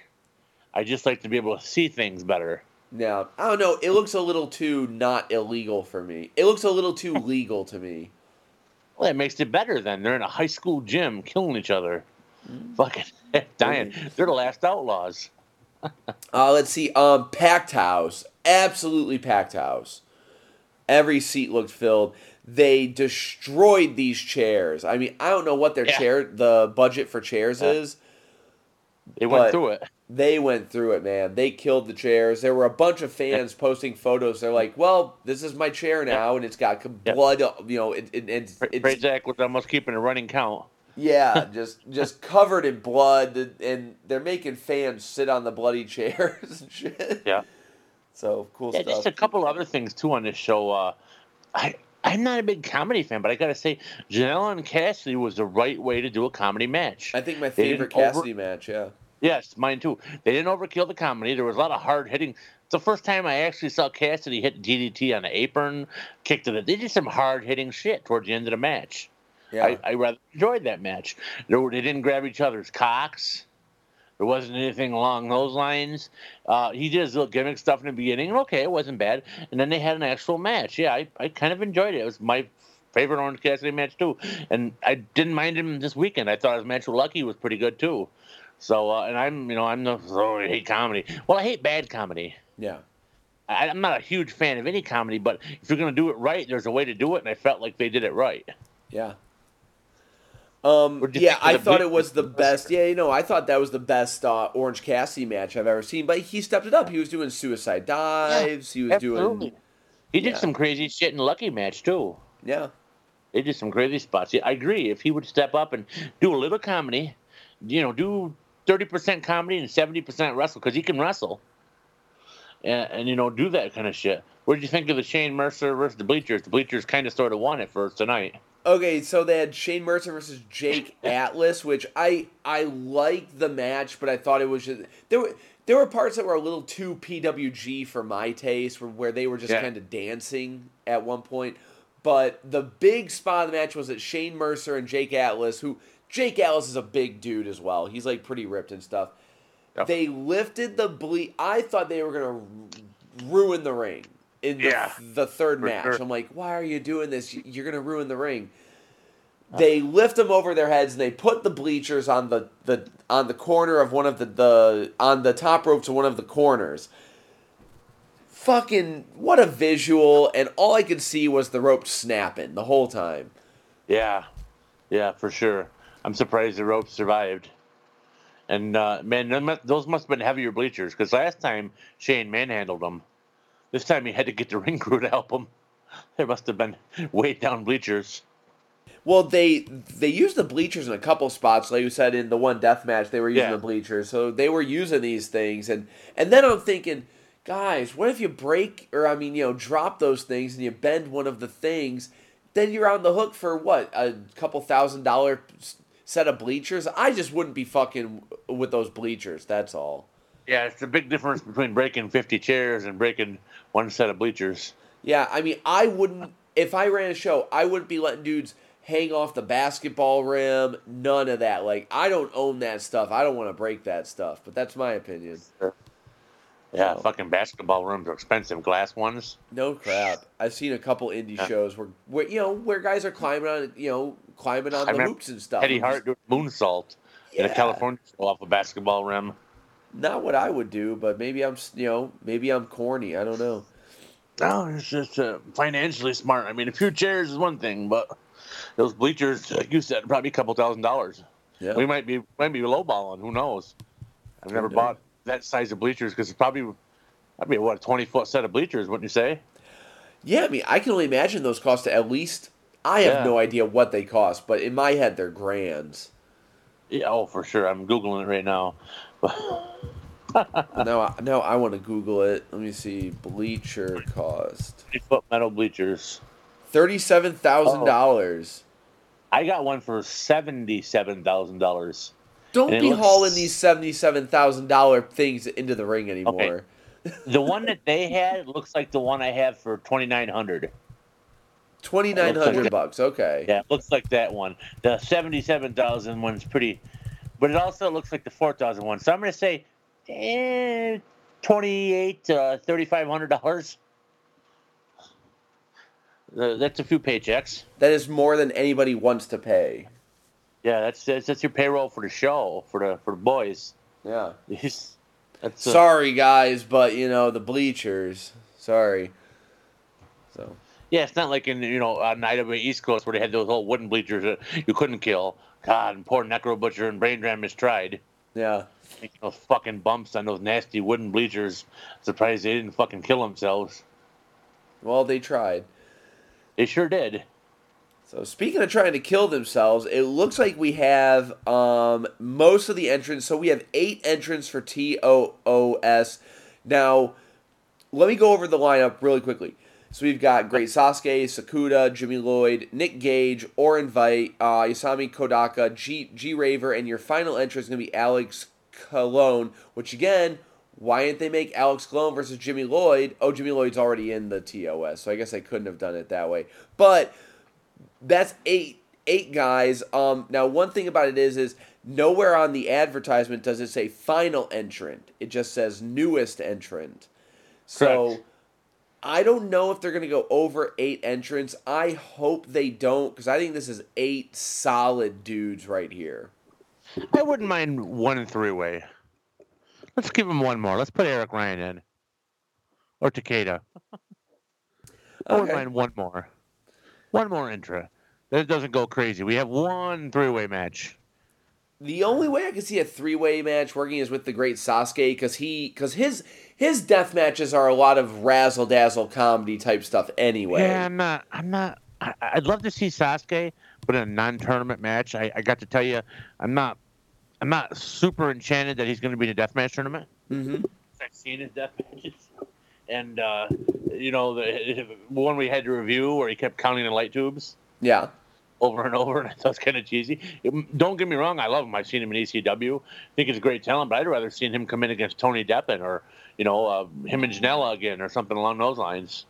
Speaker 2: I just like to be able to see things better.
Speaker 1: Yeah, I don't know. It looks a little too not illegal for me. It looks a little too legal to me.
Speaker 2: Well, that makes it better then. They're in a high school gym killing each other. Mm. Fucking dying. They're the last outlaws.
Speaker 1: uh, let's see. Um, packed house. Absolutely packed house. Every seat looked filled. They destroyed these chairs. I mean, I don't know what their
Speaker 2: yeah.
Speaker 1: chair, the budget for chairs yeah. is.
Speaker 2: They went through it.
Speaker 1: They went through it, man. They killed the chairs. There were a bunch of fans yeah. posting photos. They're like, "Well, this is my chair now, yeah. and it's got blood. Yeah. You know, it, it, it's, it's
Speaker 2: Prazak was almost keeping a running count.
Speaker 1: Yeah, just just covered in blood, and they're making fans sit on the bloody chairs and shit.
Speaker 2: Yeah.
Speaker 1: So cool
Speaker 2: yeah,
Speaker 1: stuff.
Speaker 2: Just a couple other things too on this show. Uh, I I'm not a big comedy fan, but I gotta say, Janela and Cassidy was the right way to do a comedy match.
Speaker 1: I think my favorite Cassidy over- match. Yeah.
Speaker 2: Yes, mine too. They didn't overkill the comedy. There was a lot of hard hitting. It's the first time I actually saw Cassidy hit D D T on the apron, kicked it. They did some hard hitting shit towards the end of the match. Yeah. I, I rather enjoyed that match. They, were, they didn't grab each other's cocks. There wasn't anything along those lines. Uh, he did his little gimmick stuff in the beginning, and okay, it wasn't bad. And then they had an actual match. Yeah, I, I kind of enjoyed it. It was my favorite Orange Cassidy match too. And I didn't mind him this weekend. I thought his match with Lucky was pretty good too. So, uh, and I'm, you know, I'm the, oh, I hate comedy. Well, I hate bad comedy.
Speaker 1: Yeah.
Speaker 2: I, I'm not a huge fan of any comedy, but if you're going to do it right, there's a way to do it, and I felt like they did it right.
Speaker 1: Yeah. Um, yeah, I thought it was the best. Yeah, you know, I thought that was the best uh, Orange Cassidy match I've ever seen. But he stepped it up. He was doing suicide dives. Yeah, he was
Speaker 2: absolutely.
Speaker 1: doing.
Speaker 2: He did yeah. some crazy shit in the Lucky match too.
Speaker 1: Yeah.
Speaker 2: They did some crazy spots. Yeah, I agree. If he would step up and do a little comedy, you know, do thirty percent comedy and seventy percent wrestle, because he can wrestle. And, and you know, do that kind of shit. What did you think of the Shane Mercer versus the Bleachers? The Bleachers kind of sort of won it first tonight.
Speaker 1: Okay, so they had Shane Mercer versus Jake Atlas, which I I liked the match, but I thought it was just there were there were parts that were a little too P W G for my taste, where, where they were just yeah. kind of dancing at one point. But the big spot of the match was that Shane Mercer and Jake Atlas, who Jake Atlas is a big dude as well. He's like pretty ripped and stuff. Yep. They lifted the ble. I thought they were gonna ruin the ring in the,
Speaker 2: yeah,
Speaker 1: the third match. Sure. I'm like, why are you doing this? You're gonna ruin the ring. They lift them over their heads and they put the bleachers on the, the on the corner of one of the, the on the top rope to one of the corners. Fucking what a visual! And all I could see was the rope snapping the whole time.
Speaker 2: Yeah, yeah, for sure. I'm surprised the rope survived. And uh, man, those must have been heavier bleachers, because last time Shane manhandled them. This time he had to get the ring crew to help him. There must have been weighed down bleachers.
Speaker 1: Well, they they used the bleachers in a couple spots, like you said in the one death match. They were using yeah. the bleachers, so they were using these things, and and then I'm thinking, guys, what if you break or I mean, you know, drop those things and you bend one of the things, then you're on the hook for what, a couple thousand dollar set of bleachers? I just wouldn't be fucking with those bleachers. That's all.
Speaker 2: Yeah, it's a big difference between breaking fifty chairs and breaking one set of bleachers.
Speaker 1: Yeah, I mean, I wouldn't, if I ran a show, I wouldn't be letting dudes hang off the basketball rim, none of that. Like, I don't own that stuff. I don't want to break that stuff, but that's my opinion.
Speaker 2: Sure. Yeah,
Speaker 1: So,
Speaker 2: fucking basketball rooms are expensive, glass ones.
Speaker 1: no crap. I've seen a couple indie
Speaker 2: Yeah.
Speaker 1: shows where, where you know where guys are climbing on you know climbing on
Speaker 2: I
Speaker 1: the
Speaker 2: remember
Speaker 1: hoops and stuff.
Speaker 2: Teddy
Speaker 1: I'm just
Speaker 2: Hart doing moonsault in a
Speaker 1: yeah,
Speaker 2: California show off a basketball rim.
Speaker 1: not what I would do, but maybe I'm s- you know maybe I'm corny. I don't know.
Speaker 2: No, it's just uh, financially smart. I mean, a few chairs is one thing, but those bleachers, like you said, probably a couple thousand dollars.
Speaker 1: Yeah,
Speaker 2: We might be might be lowballing. Who knows? I've
Speaker 1: who
Speaker 2: never
Speaker 1: knows?
Speaker 2: bought that size of bleachers because it's probably, I mean, what, a twenty foot set of bleachers, wouldn't you say?
Speaker 1: Yeah, I mean I can only imagine those cost at least. I have
Speaker 2: Yeah.
Speaker 1: no idea what they cost, but in my head they're grands.
Speaker 2: Yeah, oh, for sure. I'm Googling it right now.
Speaker 1: Now, I- now I want to Google it. Let me see. Bleacher cost
Speaker 2: twenty foot metal bleachers.
Speaker 1: thirty-seven thousand
Speaker 2: Oh,
Speaker 1: dollars.
Speaker 2: I got one for seventy-seven thousand dollars. And
Speaker 1: Don't
Speaker 2: it
Speaker 1: be hauling these
Speaker 2: looks,
Speaker 1: seventy-seven thousand dollar things into the ring
Speaker 2: okay.
Speaker 1: anymore.
Speaker 2: The one that they had looks like the one I have for twenty-nine hundred. It
Speaker 1: Twenty-nine
Speaker 2: looks like
Speaker 1: hundred
Speaker 2: that.
Speaker 1: bucks. Okay.
Speaker 2: Yeah, it looks like that one. The seventy-seven thousand one's pretty, but it also looks like the four thousand one. So I'm going to say eh, twenty-eight to thirty-five hundred dollars. Uh, that's a few paychecks.
Speaker 1: That is more than anybody wants to pay.
Speaker 2: Yeah, that's that's, that's your payroll for the show for the for the boys.
Speaker 1: Yeah.
Speaker 2: That's uh,
Speaker 1: Sorry, guys, but you know the bleachers. Sorry. So.
Speaker 2: yeah, it's not like in you know on I W A East Coast where they had those old wooden bleachers that you couldn't kill. God, and poor Necro Butcher and Brain Dramas tried.
Speaker 1: Yeah.
Speaker 2: Making those fucking bumps on those nasty wooden bleachers. Surprised they didn't fucking kill themselves.
Speaker 1: Well, they tried.
Speaker 2: They sure did.
Speaker 1: So speaking of trying to kill themselves, it looks like we have um, most of the entrants. So we have eight entrants for T O O S. Now, let me go over the lineup really quickly. So we've got Great Sasuke, Sakuda, Jimmy Lloyd, Nick Gage, Orin Vite, uh, Isami Kodaka, G G Raver, and your final entrant is going to be Alex Colon. Which again, why didn't they make Alex Colon versus Jimmy Lloyd? Oh, Jimmy Lloyd's already in the T O S, so I guess I couldn't have done it that way. But that's eight eight guys. Um, now one thing about it is is nowhere on the advertisement does it say final entrant. It just says newest entrant. So
Speaker 2: Correct.
Speaker 1: I don't know if they're gonna go over eight entrants. I hope they don't because I think this is eight solid dudes right here.
Speaker 2: I wouldn't mind one and three way. Let's give him one more. Let's put Eric Ryan in. Or Takeda. I wouldn't
Speaker 1: Okay.
Speaker 2: mind one more. One more intra. That doesn't go crazy. We have one three way match.
Speaker 1: The only way I can see a three way match working is with the Great Sasuke because he because his his death matches are a lot of razzle dazzle comedy type stuff anyway.
Speaker 2: Yeah, I'm not. I'm not. I, I'd love to see Sasuke, but in a non-tournament match, I, I got to tell you, I'm not. I'm not super enchanted that he's going to be in a deathmatch tournament.
Speaker 1: Mm-hmm.
Speaker 2: I've seen his death matches, and uh, you know the one we had to review where he kept counting the light tubes.
Speaker 1: Yeah.
Speaker 2: Over and over, and I thought it was kind of cheesy. Don't get me wrong, I love him. I've seen him in E C W. I think he's a great talent, but I'd rather seen him come in against Tony Deppen or, you know, uh, him and Janela again or something along those lines.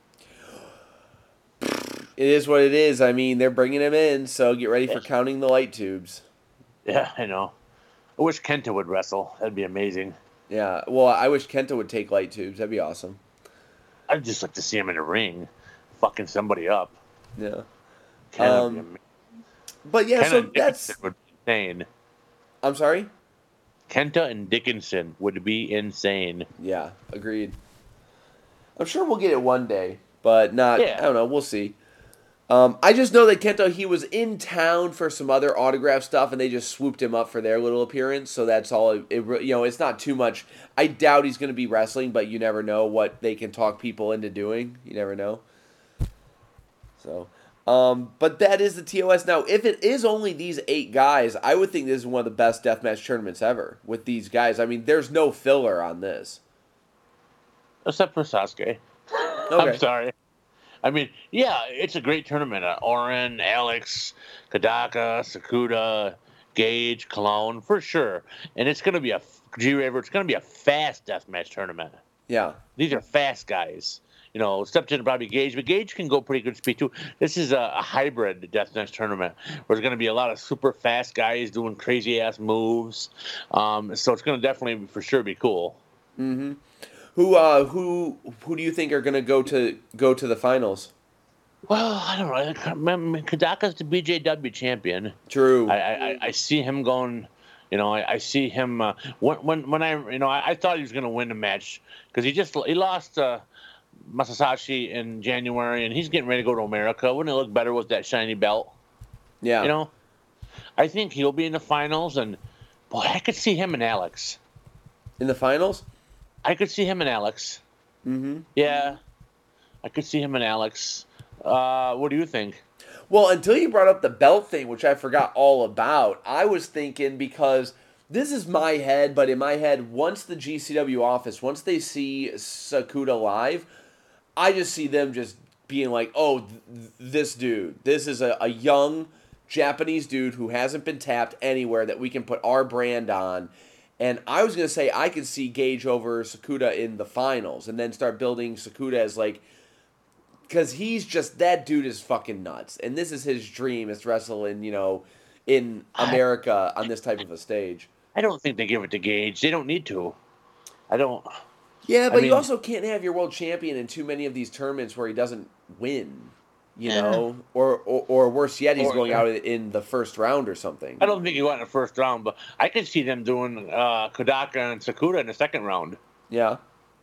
Speaker 1: It is what it is. I mean, they're bringing him in, so get ready for counting the light tubes.
Speaker 2: Yeah, I know. I wish Kenta would wrestle. That'd be amazing.
Speaker 1: Yeah. Well, I wish Kenta would take light tubes. That'd be awesome.
Speaker 2: I'd just like to see him in a ring, fucking somebody up.
Speaker 1: Yeah.
Speaker 2: Kenta
Speaker 1: Um,
Speaker 2: would be amazing.
Speaker 1: But yeah,
Speaker 2: Kenta
Speaker 1: so
Speaker 2: and
Speaker 1: that's.
Speaker 2: Dickinson would be insane.
Speaker 1: I'm sorry?
Speaker 2: Kenta and Dickinson would be insane.
Speaker 1: Yeah, agreed. I'm sure we'll get it one day, but not.
Speaker 2: Yeah.
Speaker 1: I don't know. We'll see. Um, I just know that Kento, he was in town for some other autograph stuff, and they just swooped him up for their little appearance. So that's all. It, it you know, it's not too much. I doubt he's going to be wrestling, but you never know what they can talk people into doing. You never know. So, um, but that is the T O S. Now, if it is only these eight guys, I would think this is one of the best deathmatch tournaments ever with these guys. I mean, there's no filler on this.
Speaker 2: Except for Sasuke.
Speaker 1: Okay.
Speaker 2: I'm sorry. I mean, yeah, it's a great tournament. Uh, Oren, Alex, Kadaka, Sakuda, Gage, Cologne, for sure. And it's going to be a G Raver. It's going to be a fast deathmatch tournament.
Speaker 1: Yeah.
Speaker 2: These are fast guys. You know, stepped in probably Gage, but Gage can go pretty good speed too. This is a, a hybrid deathmatch tournament where there's going to be a lot of super fast guys doing crazy ass moves. Um, so it's going to definitely for sure be cool.
Speaker 1: Mm-hmm. Who uh who who do you think are gonna go to go to the finals?
Speaker 2: Well, I don't know. I can't remember- Kadaka's the B J W champion.
Speaker 1: True.
Speaker 2: I I, I I see him going. You know, I, I see him uh, when when when I you know I, I thought he was going to win the match because he just he lost uh, Masasashi in January and he's getting ready to go to America. Wouldn't it look better with that shiny belt?
Speaker 1: Yeah.
Speaker 2: You know, I think he'll be in the finals and boy, I could see him and Alex.
Speaker 1: In the finals?
Speaker 2: I could see him and Alex.
Speaker 1: Mm-hmm.
Speaker 2: Yeah, I could see him and Alex. Uh, what do you think?
Speaker 1: Well, until you brought up the belt thing, which I forgot all about, I was thinking because this is my head, but in my head, once the G C W office, once they see Sakuda live, I just see them just being like, oh, th- this dude, this is a, a young Japanese dude who hasn't been tapped anywhere that we can put our brand on. And I was going to say I could see Gage over Sakuda in the finals and then start building Sakuda as like, because he's just, that dude is fucking nuts. And this is his dream, is to wrestle in, you know, in
Speaker 2: I,
Speaker 1: America on this type of a stage.
Speaker 2: I don't think they give it to Gage. They don't need to. I don't.
Speaker 1: Yeah,
Speaker 2: I
Speaker 1: but
Speaker 2: mean,
Speaker 1: you also can't have your world champion in too many of these tournaments where he doesn't win, you
Speaker 2: Yeah.
Speaker 1: know? Or, or or worse yet, he's
Speaker 2: Or-
Speaker 1: going out in the first round or something.
Speaker 2: I don't think he went in the first round, but I could see them doing uh, Kodaka and Sakuda in the second round.
Speaker 1: Yeah.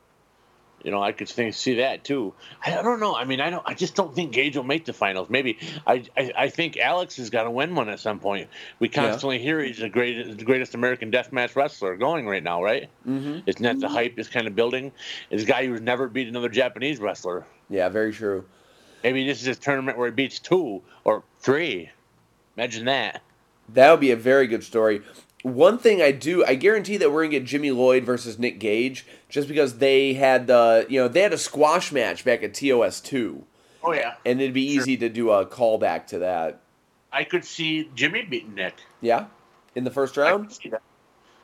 Speaker 2: You know, I could think, see that too. I, I don't know. I mean, I don't. I just don't think Gage will make the finals. Maybe I. I, I think Alex has got to win one at some point. We constantly hear he's the greatest, the greatest American deathmatch wrestler going right now, right?
Speaker 1: Mm-hmm.
Speaker 2: Isn't that the hype is kind of building? Is a guy who's never beat another Japanese wrestler.
Speaker 1: Yeah, very true.
Speaker 2: Maybe this is a tournament where he beats two or three. Imagine that.
Speaker 1: That would be a very good story. One thing I do, I guarantee that we're gonna get Jimmy Lloyd versus Nick Gage, just because they had the, you know, they had a squash match back at T O S two,
Speaker 2: Oh yeah.
Speaker 1: and it'd be
Speaker 2: Sure.
Speaker 1: easy to do a callback to that.
Speaker 2: I could see Jimmy beating Nick.
Speaker 1: Yeah, in the first
Speaker 2: I
Speaker 1: round.
Speaker 2: could see that.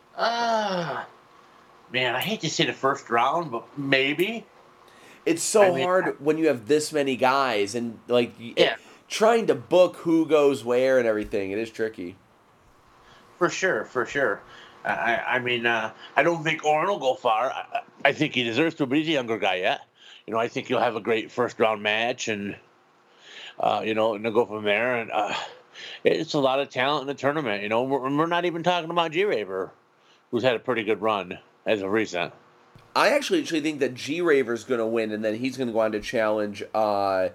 Speaker 2: Ah, man, I hate to say the first round, but maybe.
Speaker 1: It's so
Speaker 2: I mean,
Speaker 1: hard when you have this many guys and like y-
Speaker 2: Yeah.
Speaker 1: trying to book who goes where and everything. It is tricky.
Speaker 2: For sure, for sure. I, I I mean, uh, I don't think Oren will go far. I, I think he deserves to, but he's a younger guy yet. You know, I think he'll have a great first round match, and uh, you know, and they'll go from there. And uh, it's a lot of talent in the tournament. You know, we're, we're not even talking about G Raver, who's had a pretty good run as of recent.
Speaker 1: I actually actually think that G Raver's going to win, and then he's going to go on to challenge uh,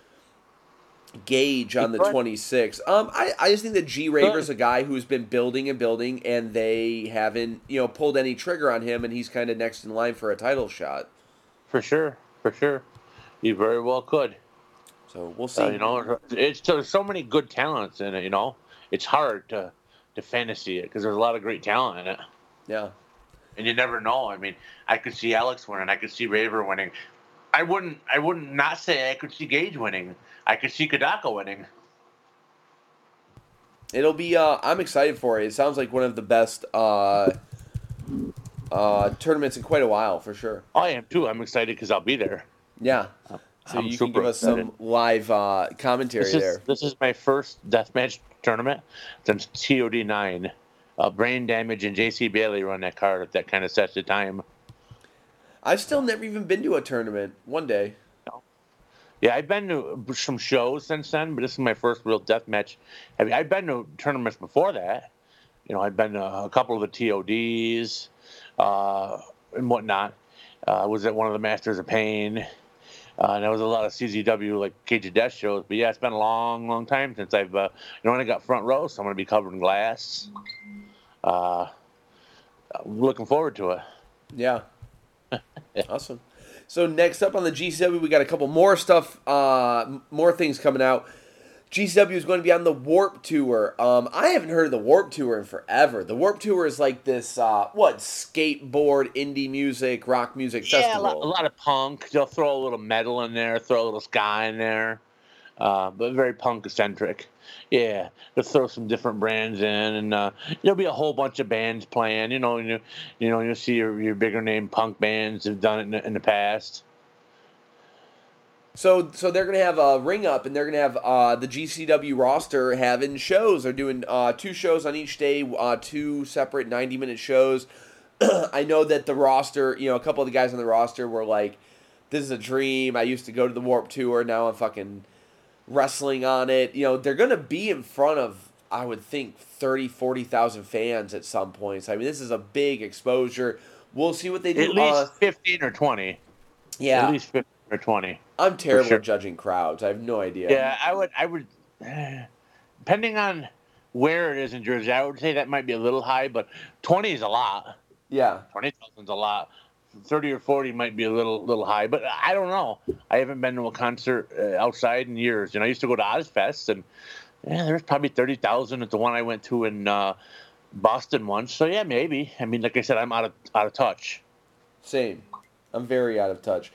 Speaker 1: Gage on the
Speaker 2: But-
Speaker 1: twenty-sixth. Um, I, I just think that G Raver's a guy who's been building and building, and they haven't, you know, pulled any trigger on him, and he's kind of next in line for a title shot.
Speaker 2: For sure, for sure, he very well could.
Speaker 1: So we'll see.
Speaker 2: Uh, you know, it's there's so many good talents in it. You know, it's hard to to fantasy it because there's a lot of great talent in it.
Speaker 1: Yeah.
Speaker 2: And you never know. I mean, I could see Alex winning. I could see Raver winning. I wouldn't. I wouldn't not say I could see Gage winning. I could see Kodaka winning.
Speaker 1: It'll be. Uh, I'm excited for it. It sounds like one of the best uh, uh, tournaments in quite a while, for sure.
Speaker 2: I am too. I'm excited because I'll be there.
Speaker 1: Yeah. So
Speaker 2: I'm
Speaker 1: you can
Speaker 2: super
Speaker 1: give us
Speaker 2: excited.
Speaker 1: some live uh, commentary
Speaker 2: This is
Speaker 1: there.
Speaker 2: this is my first deathmatch tournament since T O D nine. Uh, Brain Damage and J C Bailey run that card. That kind of sets the time.
Speaker 1: I've still never even been to a tournament. One day.
Speaker 2: Yeah, I've been to some shows since then, but this is my first real death match. I mean, I've been to tournaments before that. You know, I've been to a couple of the T O Ds uh, and whatnot. Uh, I was at one of the Masters of Pain. Uh, and there was a lot of C Z W, like Cage of Death shows. But yeah, it's been a long, long time since I've, uh, you know, I got front row, so I'm going to be covered in glass. Uh, I'm looking forward to it.
Speaker 1: Yeah. Awesome. So next up on the G C W, we got a couple more stuff, uh, m- more things coming out. G C W is going to be on the Warp Tour. Um, I haven't heard of the Warp Tour in forever. The Warp Tour is like this, uh, what, skateboard, indie music, rock music
Speaker 2: Yeah, a
Speaker 1: festival.
Speaker 2: lot, a lot of punk. They'll throw a little metal in there, throw a little ska in there, uh, but very punk eccentric. Yeah, they'll throw some different brands in, and uh, there'll be a whole bunch of bands playing. You know, you, you know, you'll see your, your bigger name punk bands have done it in the, in the past.
Speaker 1: So, so they're gonna have a ring up, and they're gonna have uh, the G C W roster having shows. They're doing uh, two shows on each day, uh, two separate ninety minute shows. I know that the roster, you know, a couple of the guys on the roster were like, "This is a dream. I used to go to the Warped Tour. Now I'm fucking wrestling on it." You know, they're gonna be in front of, I would think, thirty, forty thousand fans at some points. I mean, this is a big exposure. We'll see what they do.
Speaker 2: At least
Speaker 1: uh,
Speaker 2: fifteen or twenty.
Speaker 1: yeah,
Speaker 2: At least fifteen or twenty.
Speaker 1: I'm terrible
Speaker 2: sure.
Speaker 1: at judging crowds. I have no idea.
Speaker 2: Yeah, I would. I would. Depending on where it is in Jersey, I would say that might be a little high, but twenty is a lot.
Speaker 1: Yeah.
Speaker 2: twenty thousand is a lot. thirty or forty might be a little little high, but I don't know. I haven't been to a concert uh, outside in years. And I used to go to Ozfest, and yeah, there's probably thirty thousand at the one I went to in uh, Boston once. So yeah, maybe. I mean, like I said, I'm out of out of touch.
Speaker 1: Same. I'm very out of touch.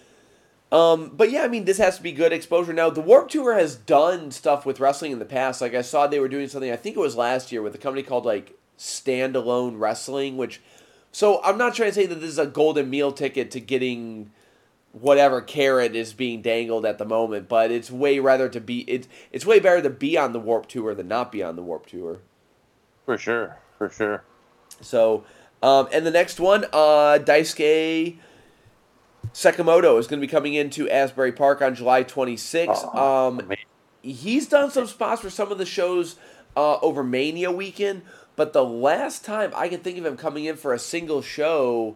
Speaker 1: Um, but yeah, I mean, this has to be good exposure. Now, the Warped Tour has done stuff with wrestling in the past. Like, I saw they were doing something, I think it was last year, with a company called, like, Standalone Wrestling, which... So, I'm not trying to say that this is a golden meal ticket to getting whatever carrot is being dangled at the moment, but it's way rather to be... It's, it's way better to be on the Warped Tour than not be on the Warped Tour.
Speaker 2: For sure. For sure.
Speaker 1: So, um, and the next one, uh, Daisuke Sekimoto is going to be coming into Asbury Park on July twenty-sixth.
Speaker 2: Oh,
Speaker 1: um, he's done some spots for some of the shows uh, over Mania weekend, but the last time I can think of him coming in for a single show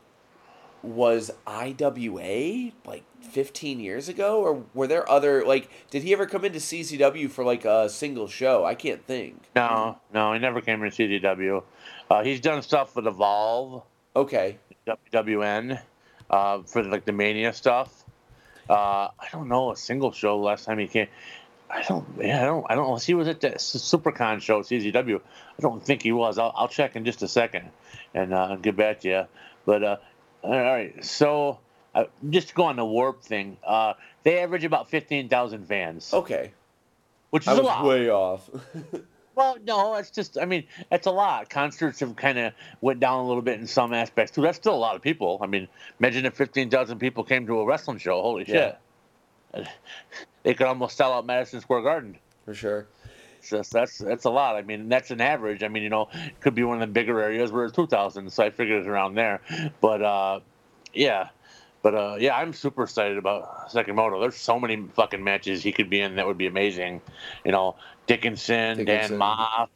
Speaker 1: was I W A, like fifteen years ago, or were there other, like, did he ever come into C Z W for like a single show? I can't think.
Speaker 2: No, no, he never came into C Z W. Uh, he's done stuff with Evolve.
Speaker 1: Okay.
Speaker 2: W W N. Uh, for like the Mania stuff. Uh, I don't know a single show last time he came. I don't. Yeah, I don't. I don't know. He was at the SuperCon show, C Z W. I don't think he was. I'll, I'll check in just a second and uh, get back to you. But uh, all right. So uh, just to go on the Warp thing. Uh, they average about fifteen thousand fans.
Speaker 1: Okay.
Speaker 2: Which is
Speaker 1: I was
Speaker 2: a lot.
Speaker 1: way off.
Speaker 2: Well, no, it's just, I mean, that's a lot. Concerts have kind of went down a little bit in some aspects, too. That's still a lot of people. I mean, imagine if fifteen thousand people came to a wrestling show. Holy
Speaker 1: Yeah.
Speaker 2: shit. They could almost sell out Madison Square Garden.
Speaker 1: For sure.
Speaker 2: So that's, that's that's a lot. I mean, that's an average. I mean, you know, it could be one of the bigger areas where it's two thousand, so I figured it's around there. But, uh, yeah. But, uh, yeah, I'm super excited about Sekimoto. There's so many fucking matches he could be in that would be amazing. You know, Dickinson,
Speaker 1: Dickinson.
Speaker 2: Dan Moff.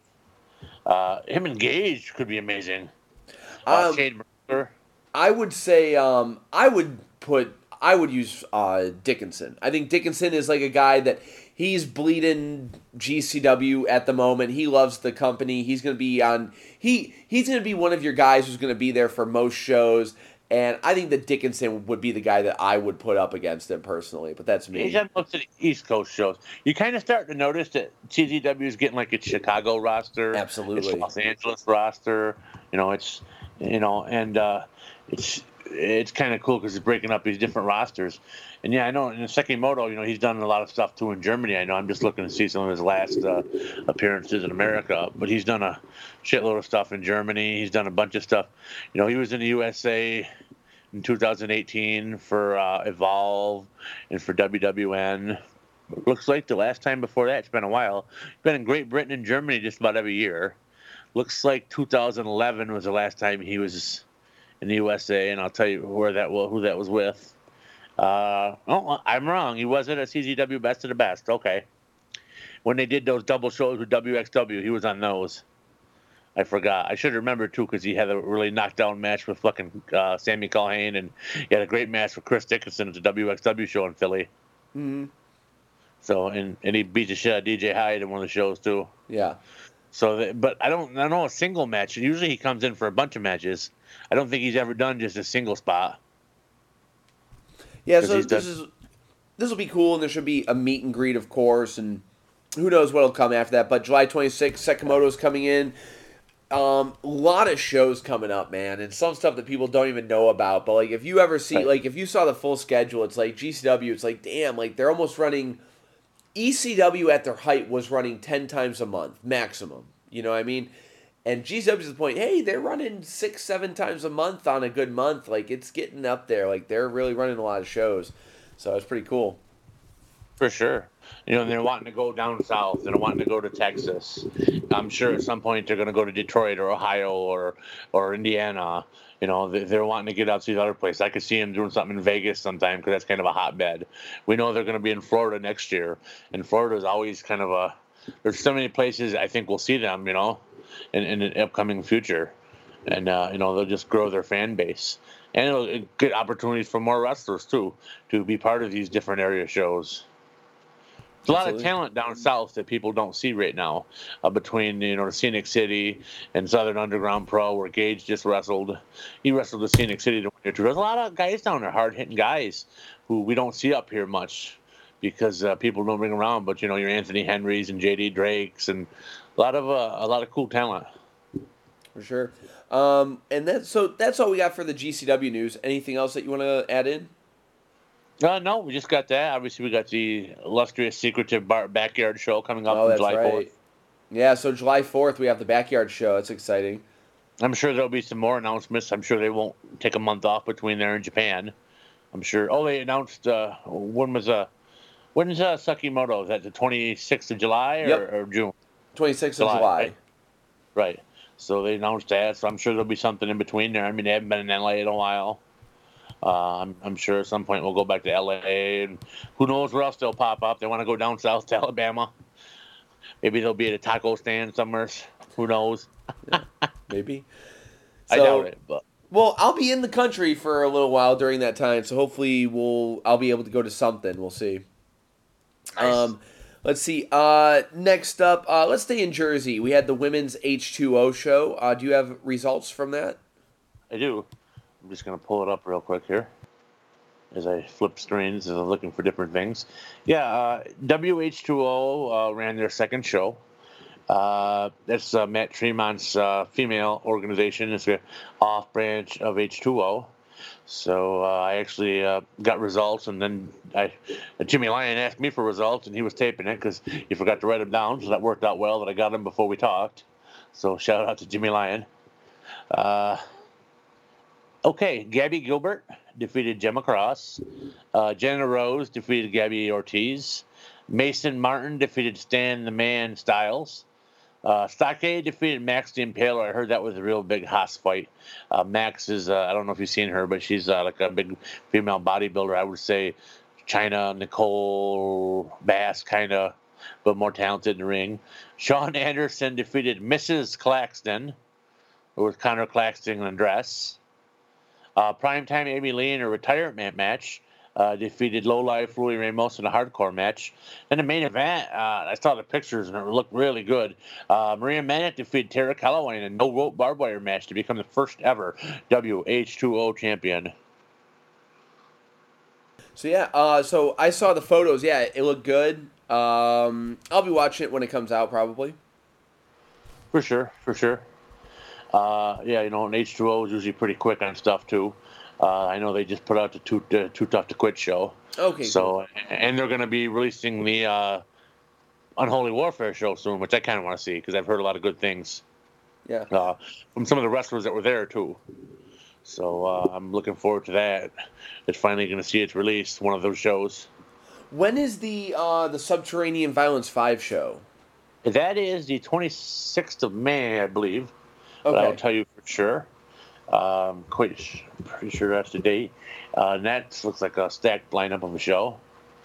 Speaker 2: Uh, him and Gage could be amazing. Uh,
Speaker 1: Um,
Speaker 2: Shane Mercer.
Speaker 1: I would say um, I would put I would use uh, Dickinson. I think Dickinson is like a guy that he's bleeding G C W at the moment. He loves the company. He's going to be on. He he's going to be one of your guys who's going to be there for most shows. And I think that Dickinson would be the guy that I would put up against him personally. But that's me.
Speaker 2: He's on most of the East Coast shows. You kind of start to notice that C Z W is getting like its Chicago roster,
Speaker 1: Absolutely.
Speaker 2: its Los Angeles roster. You know, it's you know, and uh, it's it's kind of cool because it's breaking up these different rosters. And yeah, I know in Sekimoto, you know, he's done a lot of stuff too in Germany. I know. I'm just looking to see some of his last uh, appearances in America, but he's done a shitload of stuff in Germany. He's done a bunch of stuff. You know, he was in the U S A in two thousand eighteen for uh, Evolve and for W W N. Looks like the last time before that, it's been a while. He's been in Great Britain and Germany just about every year. Looks like two thousand eleven was the last time he was in the U S A, and I'll tell you where that was, who that was with. Uh, oh, I'm wrong. He wasn't at C Z W Best of the Best. Okay. When they did those double shows with W X W, he was on those. I forgot. I should remember, too, because he had a really knockdown match with fucking uh, Sammy Calhoun, and he had a great match with Chris Dickinson at the W X W show in Philly.
Speaker 1: Mm-hmm.
Speaker 2: So, and, and he beat the shit out of D J Hyde in one of the shows, too.
Speaker 1: Yeah.
Speaker 2: So, that, but I don't, I don't know a single match. Usually he comes in for a bunch of matches. I don't think he's ever done just a single spot.
Speaker 1: Yeah, so this
Speaker 2: done...
Speaker 1: is this will be cool, and there should be a meet and greet, of course, and who knows what'll come after that. But July twenty-sixth, Sekimoto's coming in. Um, a lot of shows coming up, man, and some stuff that people don't even know about. But like, if you ever see,
Speaker 2: Right.
Speaker 1: like, if you saw the full schedule, it's like G C W. It's like, damn, like they're almost running. E C W at their height was running ten times a month maximum. You know what I mean? And G C W to the point, hey, they're running six, seven times a month on a good month. Like, it's getting up there. Like, they're really running a lot of shows. So it's pretty cool.
Speaker 2: For sure. You know, they're wanting to go down south. They're wanting to go to Texas. I'm sure at some point they're going to go to Detroit or Ohio or or Indiana. You know, they- they're wanting to get out to these other places. I could see them doing something in Vegas sometime because that's kind of a hotbed. We know they're going to be in Florida next year, and Florida is always kind of a. There's so many places I think we'll see them. You know, in, in the upcoming future, and uh, you know they'll just grow their fan base, and it'll get opportunities for more wrestlers too to be part of these different area shows. There's a lot of
Speaker 1: Absolutely.
Speaker 2: talent down south that people don't see right now, uh, between you know the Scenic City and Southern Underground Pro, where Gage just wrestled. He wrestled the Scenic City to win. There's a lot of guys down there, hard hitting guys, who we don't see up here much because uh, people don't bring around. But you know your Anthony Henrys and J D Drakes and a lot of uh, a lot of cool talent.
Speaker 1: For sure. Um, and that so that's all we got for the G C W news. Anything else that you want to add in?
Speaker 2: Uh, no, we just got that. Obviously, we got the illustrious secretive bar- backyard show coming up
Speaker 1: Oh,
Speaker 2: on
Speaker 1: that's
Speaker 2: July fourth.
Speaker 1: right. Yeah, so July fourth we have the backyard show. That's exciting.
Speaker 2: I'm sure there'll be some more announcements. I'm sure they won't take a month off between there and Japan. I'm sure. Oh, they announced uh, when was uh, when's uh, Sakimoto? Is that the twenty-sixth of July or,
Speaker 1: Yep.
Speaker 2: or June?
Speaker 1: twenty-sixth of
Speaker 2: July,
Speaker 1: July.
Speaker 2: right? Right. So they announced that. So I'm sure there'll be something in between there. I mean, they haven't been in L A in a while. Uh, I'm, I'm sure at some point we'll go back to L A, and who knows where else they'll pop up. They want to go down south to Alabama. Maybe they'll be at a taco stand somewhere. Who knows?
Speaker 1: Yeah, maybe.
Speaker 2: I
Speaker 1: So,
Speaker 2: doubt it, but
Speaker 1: well, I'll be in the country for a little while during that time, so hopefully we'll I'll be able to go to something. We'll see.
Speaker 2: nice.
Speaker 1: Um, let's see. Uh, next up, uh, let's stay in Jersey. We had the women's H two O show. Uh, do you have results from that?
Speaker 2: I do. I'm just going to pull it up real quick here as I flip screens as I'm looking for different things. Yeah, uh, W H two O uh, ran their second show. Uh, that's uh, Matt Tremont's uh, female organization. It's an off branch of H two O. So uh, I actually uh, got results, and then I, Jimmy Lyon asked me for results, and he was taping it because he forgot to write them down. So that worked out well that I got them before we talked. So shout out to Jimmy Lyon. Uh, Okay, Gabby Gilbert defeated Gemma Cross. Uh, Jenna Rose defeated Gabby Ortiz. Mason Martin defeated Stan the Man Styles. Uh, Stockade defeated Max the Impaler. I heard that was a real big Haas fight. Uh, Max is, uh, I don't know if you've seen her, but she's uh, like a big female bodybuilder. I would say China Nicole Bass, kind of, but more talented in the ring. Sean Anderson defeated Missus Claxton with Connor Claxton in a dress. Uh, Primetime Amy Lee in a retirement match uh, defeated Low Life Louis Ramos in a hardcore match. And the main event, uh, I saw the pictures and it looked really good. Uh, Maria Manic defeated Tara Calloway in a no rope barbed wire match to become the first ever W H two O champion.
Speaker 1: So yeah, uh, so I saw the photos. Yeah, it looked good. Um, I'll be watching it when it comes out, probably.
Speaker 2: For sure, for sure. Uh, yeah, you know, and H two O is usually pretty quick on stuff too. Uh, I know they just put out the Too, uh, Too Tough to Quit show.
Speaker 1: Okay.
Speaker 2: So,
Speaker 1: Cool.
Speaker 2: and they're going to be releasing the uh, Unholy Warfare show soon, which I kind of want to see because I've heard a lot of good things.
Speaker 1: Yeah.
Speaker 2: Uh, from some of the wrestlers that were there too. So uh, I'm looking forward to that. It's finally going to see its release, one of those shows.
Speaker 1: When is the uh, the Subterranean Violence five show?
Speaker 2: That is the twenty-sixth of May, I believe. But
Speaker 1: Okay.
Speaker 2: I'll tell you for sure. Um, quite pretty sure that's the date. Uh, and that looks like a stacked lineup of a show.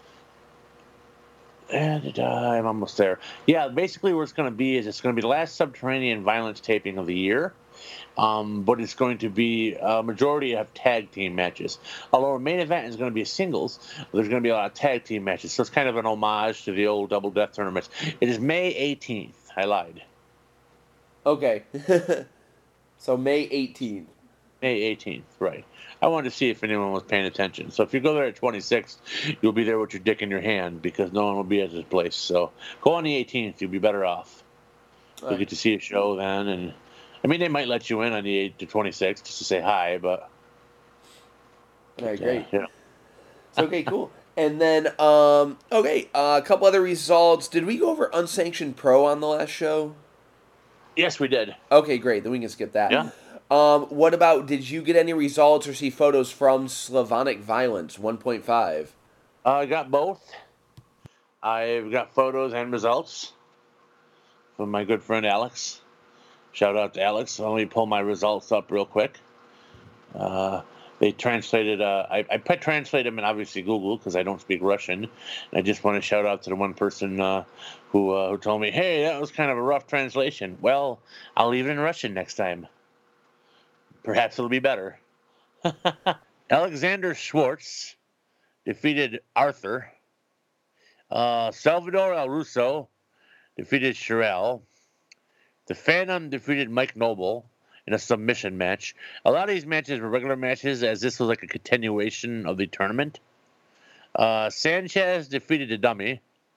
Speaker 2: And uh, I'm almost there. Yeah, basically what it's going to be is it's going to be the last Subterranean Violence taping of the year. Um, but it's going to be a majority of tag team matches. Although our main event is going to be singles, there's going to be a lot of tag team matches. So it's kind of an homage to the old Double Death tournaments. It is May eighteenth. I lied.
Speaker 1: Okay. So May eighteenth.
Speaker 2: May eighteenth, right. I wanted to see if anyone was paying attention. So if you go there at twenty-sixth, you'll be there with your dick in your hand because no one will be at this place. So go on the eighteenth, you'll be better off. You'll
Speaker 1: Right.
Speaker 2: get to see a show then. And I mean, they might let you in on the eighth to twenty-sixth just to say hi, but.
Speaker 1: All right, great.
Speaker 2: Yeah.
Speaker 1: So, okay, cool. And then, um, okay, uh, a couple other results. Did we go over Unsanctioned Pro on the last show?
Speaker 2: Yes, we did.
Speaker 1: Okay, great. Then we can skip that.
Speaker 2: Yeah.
Speaker 1: Um, what about, did you get any results or see photos from Slavonic Violence one point five?
Speaker 2: Uh, I got both. I've got photos and results from my good friend Alex. Shout out to Alex. Let me pull my results up real quick. Uh, they translated, uh, I, I put translate them in obviously Google because I don't speak Russian. I just want to shout out to the one person uh, who, uh, who told me, hey, that was kind of a rough translation. Well, I'll leave it in Russian next time. Perhaps it'll be better. Alexander Schwartz defeated Arthur. Uh, Salvador El Russo defeated Sherelle. The Phantom defeated Mike Noble in a submission match. A lot of these matches were regular matches, as this was like a continuation of the tournament. Uh, Sanchez defeated the Dummy.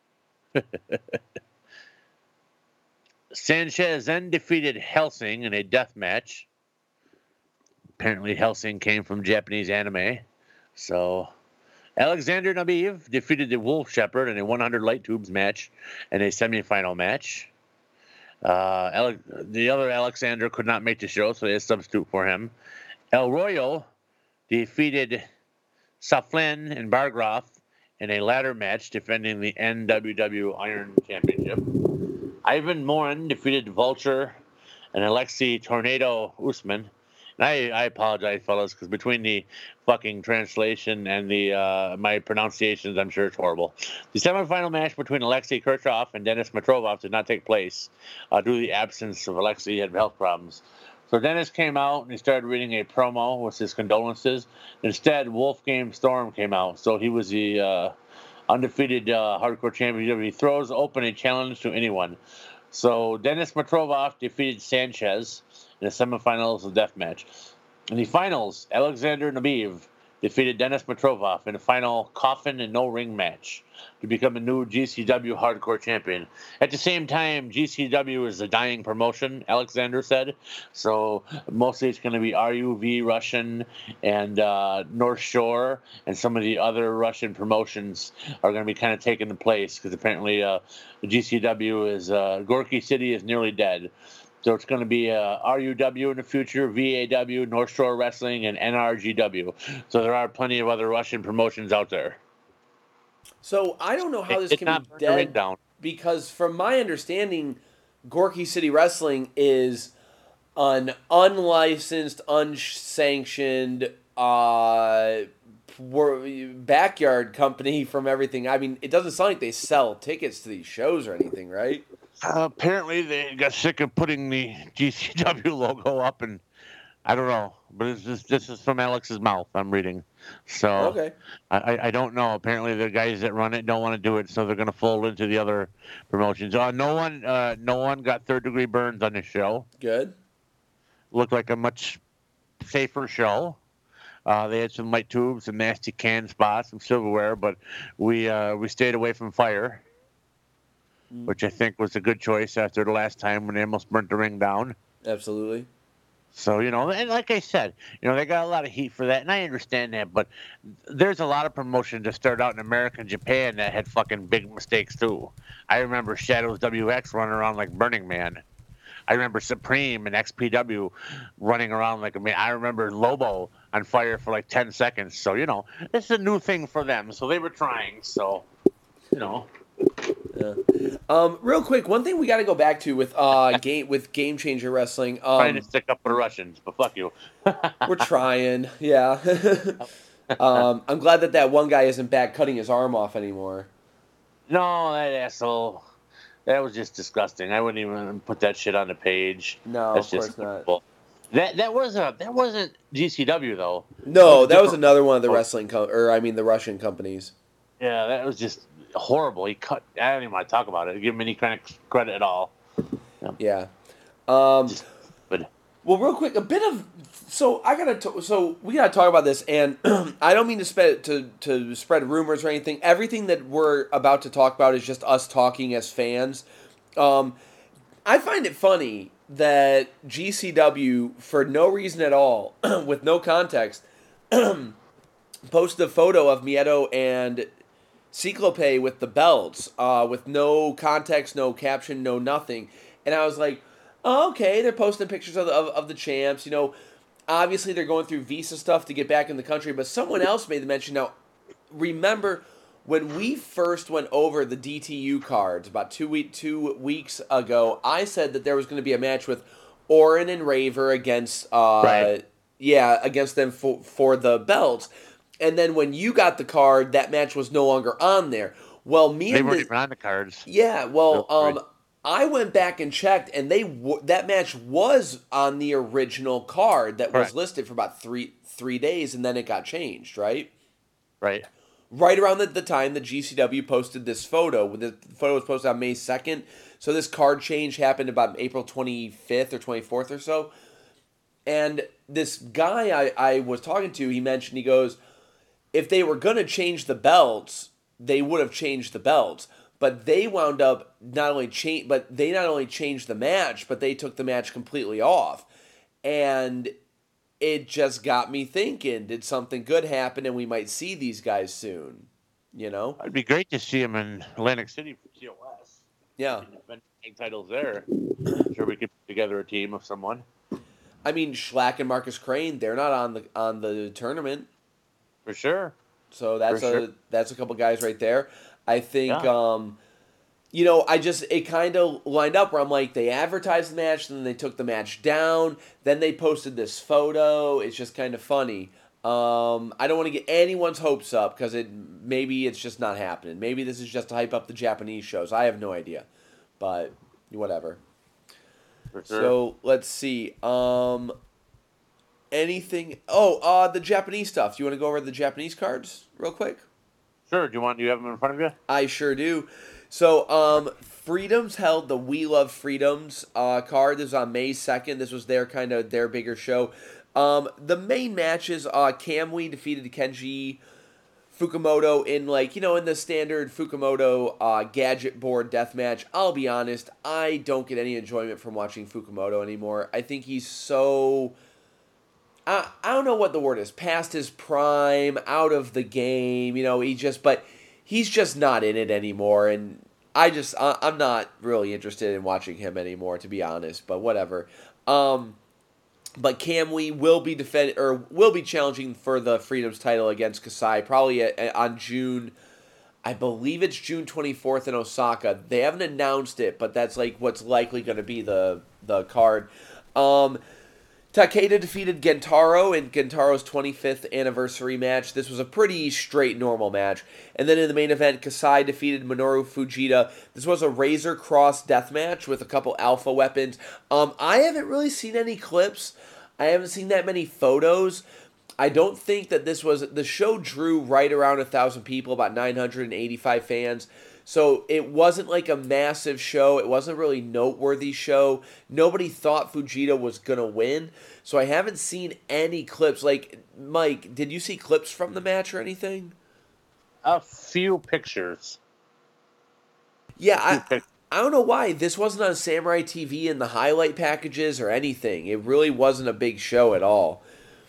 Speaker 2: Sanchez then defeated Helsing in a death match. Apparently, Helsing came from Japanese anime. So, Alexander Nabiv defeated the Wolf Shepherd in a one hundred light tubes match and a semifinal match. Uh, Ale- the other Alexander could not make the show, so they had a substitute for him. El Royo defeated Saflin and Bargroff in a ladder match defending the N W W Iron Championship. Ivan Morin defeated Vulture and Alexei Tornado Usman. And I, I apologize, fellas, because between the fucking translation and the uh, my pronunciations, I'm sure it's horrible. The semifinal match between Alexei Kirchhoff and Dennis Matrovov did not take place uh, due to the absence of Alexei. He had health problems. So Dennis came out and he started reading a promo with his condolences. Instead, Wolfgang Storm came out. So he was the uh, undefeated uh, hardcore champion. He throws open a challenge to anyone. So Dennis Matrovov defeated Sanchez in the semifinals of the death match. In the finals, Alexander Nabiv defeated Dennis Matrovov in a final coffin and no ring match to become a new G C W hardcore champion. At the same time, G C W is a dying promotion, Alexander said. So mostly it's going to be R U V Russian and uh, North Shore, and some of the other Russian promotions are going to be kind of taking the place because apparently uh, the G C W is, uh, Gorky City is nearly dead. So it's going to be uh, R U W in the future, V A W, North Shore Wrestling, and N R G W. So there are plenty of other Russian promotions out there.
Speaker 1: So I don't know how
Speaker 2: It
Speaker 1: this
Speaker 2: did
Speaker 1: can
Speaker 2: not
Speaker 1: be
Speaker 2: burn the ring
Speaker 1: dead
Speaker 2: down.
Speaker 1: because, from my understanding, Gorky City Wrestling is an unlicensed, unsanctioned uh, backyard company. From everything, I mean, it doesn't sound like they sell tickets to these shows or anything, right?
Speaker 2: Uh, apparently, they got sick of putting the G C W logo up, and I don't know. But it's just, this is from Alex's mouth. I'm reading, so
Speaker 1: Okay.
Speaker 2: I, I don't know. Apparently, the guys that run it don't want to do it, so they're going to fold into the other promotions. Uh, no one, uh, no one got third degree burns on this show.
Speaker 1: Good.
Speaker 2: Looked like a much safer show. Uh, they had some light tubes, some nasty can spots, some silverware, but we uh, we stayed away from fire, which I think was a good choice after the last time when they almost burnt the ring down.
Speaker 1: Absolutely.
Speaker 2: So, you know, and like I said, you know, they got a lot of heat for that, and I understand that, but there's a lot of promotions that started out in America and Japan that had fucking big mistakes, too. I remember Shadows W X running around like Burning Man. I remember Supreme and X P W running around like, I mean, I remember Lobo on fire for like ten seconds. So, you know, this is a new thing for them. So they were trying. So, you know.
Speaker 1: Yeah. Um, real quick, one thing we got to go back to with uh game with Game Changer Wrestling. Um,
Speaker 2: trying to stick up for the Russians, but fuck you.
Speaker 1: We're trying, yeah. um, I'm glad that that one guy isn't back cutting his arm off anymore.
Speaker 2: No, that asshole. That was just disgusting. I wouldn't even put that shit on the page.
Speaker 1: No,
Speaker 2: That's
Speaker 1: of
Speaker 2: just
Speaker 1: course
Speaker 2: horrible. not. That that was a that wasn't G C W though.
Speaker 1: No,
Speaker 2: that was,
Speaker 1: that was another one of the wrestling com- or I mean the Russian companies.
Speaker 2: Yeah, that was just horrible. He cut. I don't even want to talk about it. Give him any kind of credit at all.
Speaker 1: Yeah. yeah. Um,
Speaker 2: just, but
Speaker 1: well, real quick, a bit of so I gotta t- so we gotta talk about this, and I don't mean to spread to to spread rumors or anything. Everything that we're about to talk about is just us talking as fans. Um, I find it funny that G C W, for no reason at all, with no context, posted a photo of Miedo and Cyclope with the belts, uh, with no context, no caption, no nothing. And I was like, oh, okay, they're posting pictures of the, of, of the champs. You know, obviously they're going through visa stuff to get back in the country, but someone else made the mention. Now, remember, when we first went over the D T U cards about two week two weeks ago, I said that there was going to be a match with Orin and Raver against uh
Speaker 2: Right.
Speaker 1: yeah, against them for for the belts. And then when you got the card, that match was no longer on there. Well, me
Speaker 2: They
Speaker 1: and
Speaker 2: weren't
Speaker 1: the
Speaker 2: even on the cards.
Speaker 1: yeah,
Speaker 2: Those
Speaker 1: well,
Speaker 2: three.
Speaker 1: um I went back and checked, and they w- that match was on the original card that was
Speaker 2: Correct.
Speaker 1: listed for about three three days, and then it got changed, right?
Speaker 2: Right.
Speaker 1: Right around the, the time the G C W posted this photo. The photo was posted on May second, so this card change happened about April twenty-fifth or twenty-fourth or so. And this guy I, I was talking to, he mentioned, he goes, if they were going to change the belts, they would have changed the belts. But they wound up not only change, but they not only changed the match, but they took the match completely off. And it just got me thinking, did something good happen and we might see these guys soon? You know?
Speaker 2: It'd be great to see him in Atlantic City for T O S.
Speaker 1: Yeah.
Speaker 2: Defend tag titles there. Sure, we could put together a team of someone.
Speaker 1: I mean, Schlack and Marcus Crane, they're not on the on the tournament.
Speaker 2: For sure.
Speaker 1: So that's
Speaker 2: For
Speaker 1: a
Speaker 2: sure.
Speaker 1: that's a couple guys right there. I think
Speaker 2: Yeah.
Speaker 1: um you know, I just it kind of lined up where I'm like, they advertised the match, then they took the match down, then they posted this photo. It's just kind of funny. Um, I don't want to get anyone's hopes up because it maybe it's just not happening. Maybe this is just to hype up the Japanese shows. I have no idea, but whatever.
Speaker 2: For sure.
Speaker 1: So let's see. Um, anything? Oh, uh, the Japanese stuff. Do you want to go over the Japanese cards real quick?
Speaker 2: Sure. Do you want? Do you have them in front of you?
Speaker 1: I sure do. So, um, Freedoms held the We Love Freedoms uh, card. This was on May second. This was their kind of their bigger show. Um, the main matches, uh, Kamui defeated Kenji Fukumoto in, like, you know, in the standard Fukumoto uh, gadget board death match. I'll be honest, I don't get any enjoyment from watching Fukumoto anymore. I think he's so... I, I don't know what the word is. Past his prime, out of the game, you know, he just... But he's just not in it anymore, and I just... I, I'm not really interested in watching him anymore, to be honest, but whatever. Um... But Kamui will be defend or will be challenging for the Freedoms title against Kasai probably at, at, on June, I believe it's June twenty-fourth in Osaka. They haven't announced it, but that's like what's likely going to be the the card. Um, Takeda defeated Gentaro in Gentaro's twenty-fifth anniversary match. This was a pretty straight, normal match. And then in the main event, Kasai defeated Minoru Fujita. This was a Razor Cross death match with a couple alpha weapons. Um, I haven't really seen any clips. I haven't seen that many photos. I don't think that this was... The show drew right around one thousand people, about nine hundred eighty-five fans. So it wasn't like a massive show. It wasn't a really noteworthy show. Nobody thought Fujita was going to win. So I haven't seen any clips. Like, Mike, did you see clips from the match or anything?
Speaker 2: A few pictures.
Speaker 1: Yeah,
Speaker 2: Few
Speaker 1: I,
Speaker 2: pic-
Speaker 1: I don't know why. This wasn't on Samurai T V in the highlight packages or anything. It really wasn't a big show at all.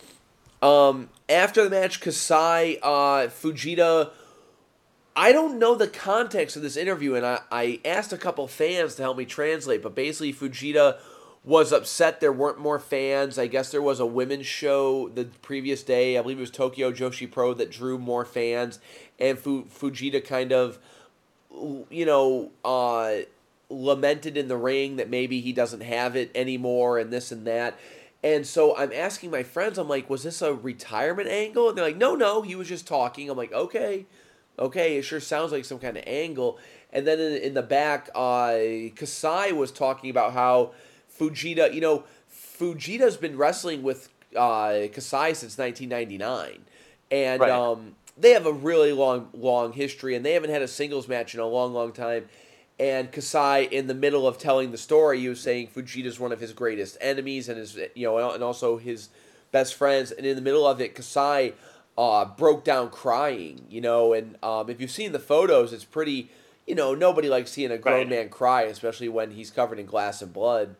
Speaker 1: Um, after the match, Kasai, uh, Fujita... I don't know the context of this interview, and I, I asked a couple fans to help me translate, but basically Fujita was upset there weren't more fans. I guess there was a women's show the previous day. I believe it was Tokyo Joshi Pro that drew more fans, and Fu, Fujita kind of, you know, uh, lamented in the ring that maybe he doesn't have it anymore and this and that. And so I'm asking my friends, I'm like, was this a retirement angle? And they're like, no, no, he was just talking. I'm like, okay. Okay, it sure sounds like some kind of angle. And then in, in the back, uh, Kasai was talking about how Fujita, you know, Fujita's been wrestling with uh, Kasai since nineteen ninety-nine. And
Speaker 2: Right.
Speaker 1: um, they have a really long, long history, and they haven't had a singles match in a long, long time. And Kasai, in the middle of telling the story, he was saying Fujita's one of his greatest enemies and his, you know, and also his best friends. And in the middle of it, Kasai... Uh, broke down crying, you know, and um, if you've seen the photos, it's pretty, you know, nobody likes seeing a grown
Speaker 2: Right.
Speaker 1: man cry, especially when he's covered in glass and blood.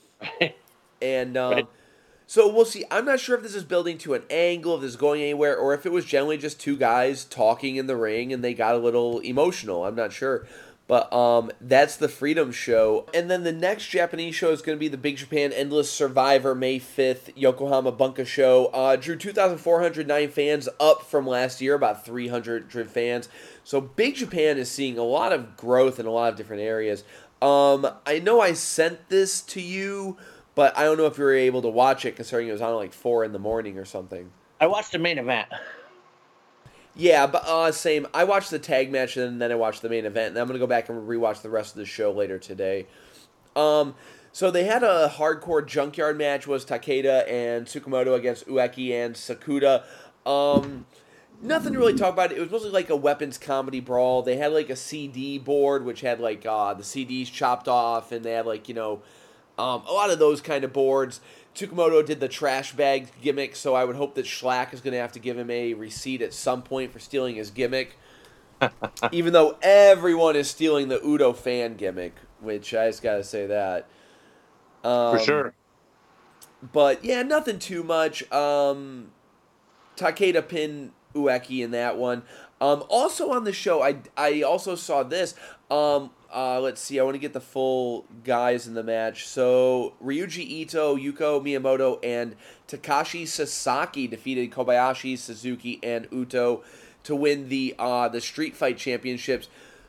Speaker 1: And um,
Speaker 2: Right.
Speaker 1: so we'll see. I'm not sure if this is building to an angle, if this is going anywhere, or if it was generally just two guys talking in the ring and they got a little emotional. I'm not sure. But um, that's the Freedom show. And then the next Japanese show is going to be the Big Japan Endless Survivor May fifth Yokohama Bunka show. Uh, drew two thousand four hundred nine fans, up from last year, about three hundred fans. So Big Japan is seeing a lot of growth in a lot of different areas. Um, I know I sent this to you, but I don't know if you were able to watch it, considering it was on like four in the morning or something.
Speaker 2: I watched the main event.
Speaker 1: Yeah, but uh, same. I watched the tag match and then I watched the main event, and I'm gonna go back and rewatch the rest of the show later today. Um, so they had a hardcore junkyard match. Was Takeda and Tsukamoto against Ueki and Sakuda. Um, nothing to really talk about. It was mostly like a weapons comedy brawl. They had like a C D board which had like uh, the C Ds chopped off, and they had like you know um, a lot of those kind of boards. Tsukamoto did the trash bag gimmick, so I would hope that Schlack is going to have to give him a receipt at some point for stealing his gimmick. Even though everyone is stealing the Udo fan gimmick, which I just got to say that. Um,
Speaker 2: For sure.
Speaker 1: But, yeah, nothing too much. Um, Takeda pinned Ueki in that one. Um, also on the show, I, I also saw this. Um, uh, let's see, I want to get the full guys in the match. So, Ryuji Ito, Yuko Miyamoto, and Takashi Sasaki defeated Kobayashi, Suzuki, and Uto to win the uh, the Street Fight Championships.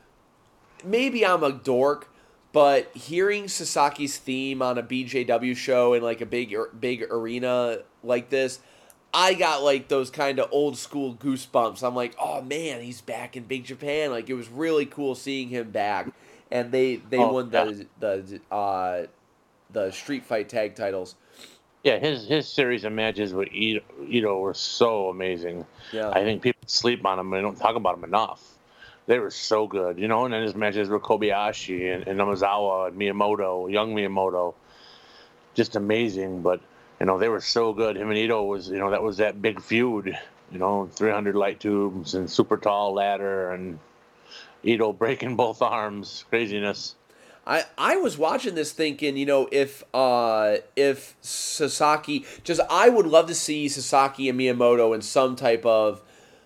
Speaker 1: Maybe I'm a dork, but hearing Sasaki's theme on a B J W show in like a big big arena like this, I got like those kind of old school goosebumps. I'm like, oh man, he's back in Big Japan. Like it was really cool seeing him back, and they they
Speaker 2: Oh,
Speaker 1: won the the uh, the Street Fight tag titles.
Speaker 2: Yeah, his his series of matches with Ito, Ito were so amazing.
Speaker 1: Yeah,
Speaker 2: I think people sleep on them. They don't talk about them enough. They were so good, you know. And then his matches with Kobayashi and, and Namazawa and Miyamoto, young Miyamoto, just amazing. But you know, they were so good. Him and Ito was, you know, that was that big feud. You know, three hundred light tubes and super tall ladder, and Ito breaking both arms, craziness.
Speaker 1: I, I was watching this thinking, you know, if uh, if Sasaki, just I would love to see Sasaki and Miyamoto in some type of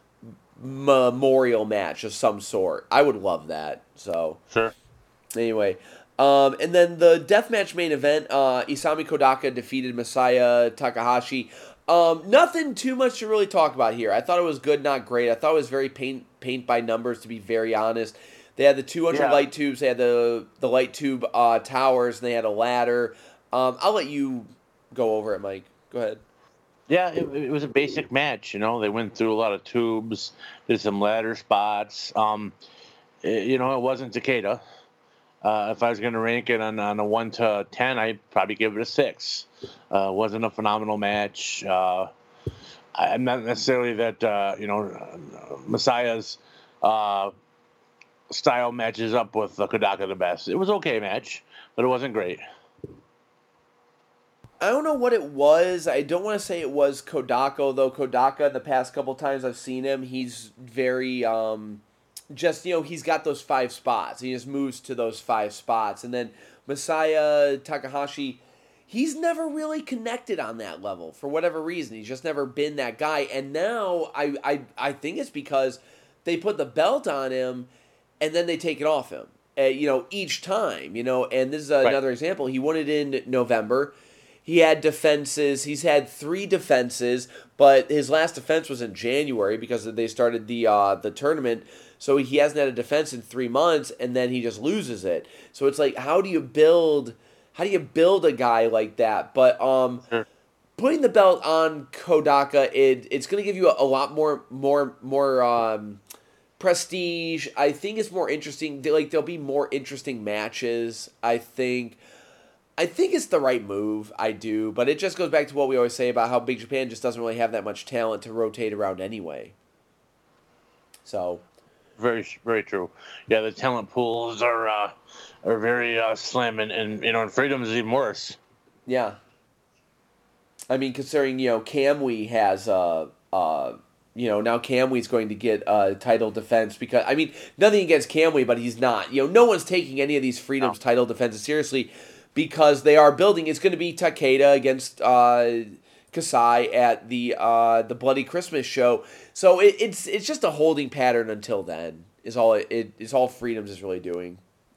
Speaker 1: memorial match of some sort. I would love that. So
Speaker 2: Sure.
Speaker 1: anyway, um, and then the deathmatch main event, uh, Isami Kodaka defeated Masaya Takahashi. Um, nothing too much to really talk about here. I thought it was good, not great. I thought it was very paint paint by numbers, to be very honest. They had the two hundred
Speaker 2: Yeah.
Speaker 1: light tubes. They had the the light tube uh, towers, and they had a ladder. Um, I'll let you go over it, Mike. Go ahead.
Speaker 2: Yeah, it, it was a basic match. You know, they went through a lot of tubes, did some ladder spots. Um, it- you know, it wasn't Takeda. Uh, if I was going to rank it on, on a one to ten, I'd probably give it a six. Uh, wasn't a phenomenal match. Uh, I'm not necessarily that, uh, you know, Messiah's uh, style matches up with the Kodaka the best. It was okay match, but it wasn't great.
Speaker 1: I don't know what it was. I don't want to say it was Kodaka, though. Kodaka, the past couple times I've seen him, he's very, um, just, you know, he's got those five spots. He just moves to those five spots. And then Masaya Takahashi, he's never really connected on that level for whatever reason. He's just never been that guy. And now I, I, I think it's because they put the belt on him and then they take it off him, uh, you know, each time, you know. And this is another
Speaker 2: Right.
Speaker 1: example. He won it in November. He had defenses. He's had three defenses, but his last defense was in January because they started the uh, the tournament. So he hasn't had a defense in three months, and then he just loses it. So it's like, how do you build? How do you build a guy like that? But um,
Speaker 2: Sure.
Speaker 1: putting the belt on Kodaka, it it's going to give you a, a lot more more more um, prestige. I think it's more interesting. Like there'll be more interesting matches. I think. I think it's the right move, I do, but it just goes back to what we always say about how Big Japan just doesn't really have that much talent to rotate around anyway. So,
Speaker 2: Very, very true. Yeah, the talent pools are uh, are very uh, slim, and, and you know, and Freedom is even worse.
Speaker 1: yeah. I mean, considering, you know, Kamui has, uh, uh, you know, now Kamuy's going to get a title defense because, I mean, nothing against Kamui, but he's not. You know, no one's taking any of these Freedom's
Speaker 2: No.
Speaker 1: title defenses seriously because they are building. It's going to be Takeda against uh, Kasai at the uh, the Bloody Christmas show. So it, it's it's just a holding pattern until then. Is all it, it is all Freedoms is really doing.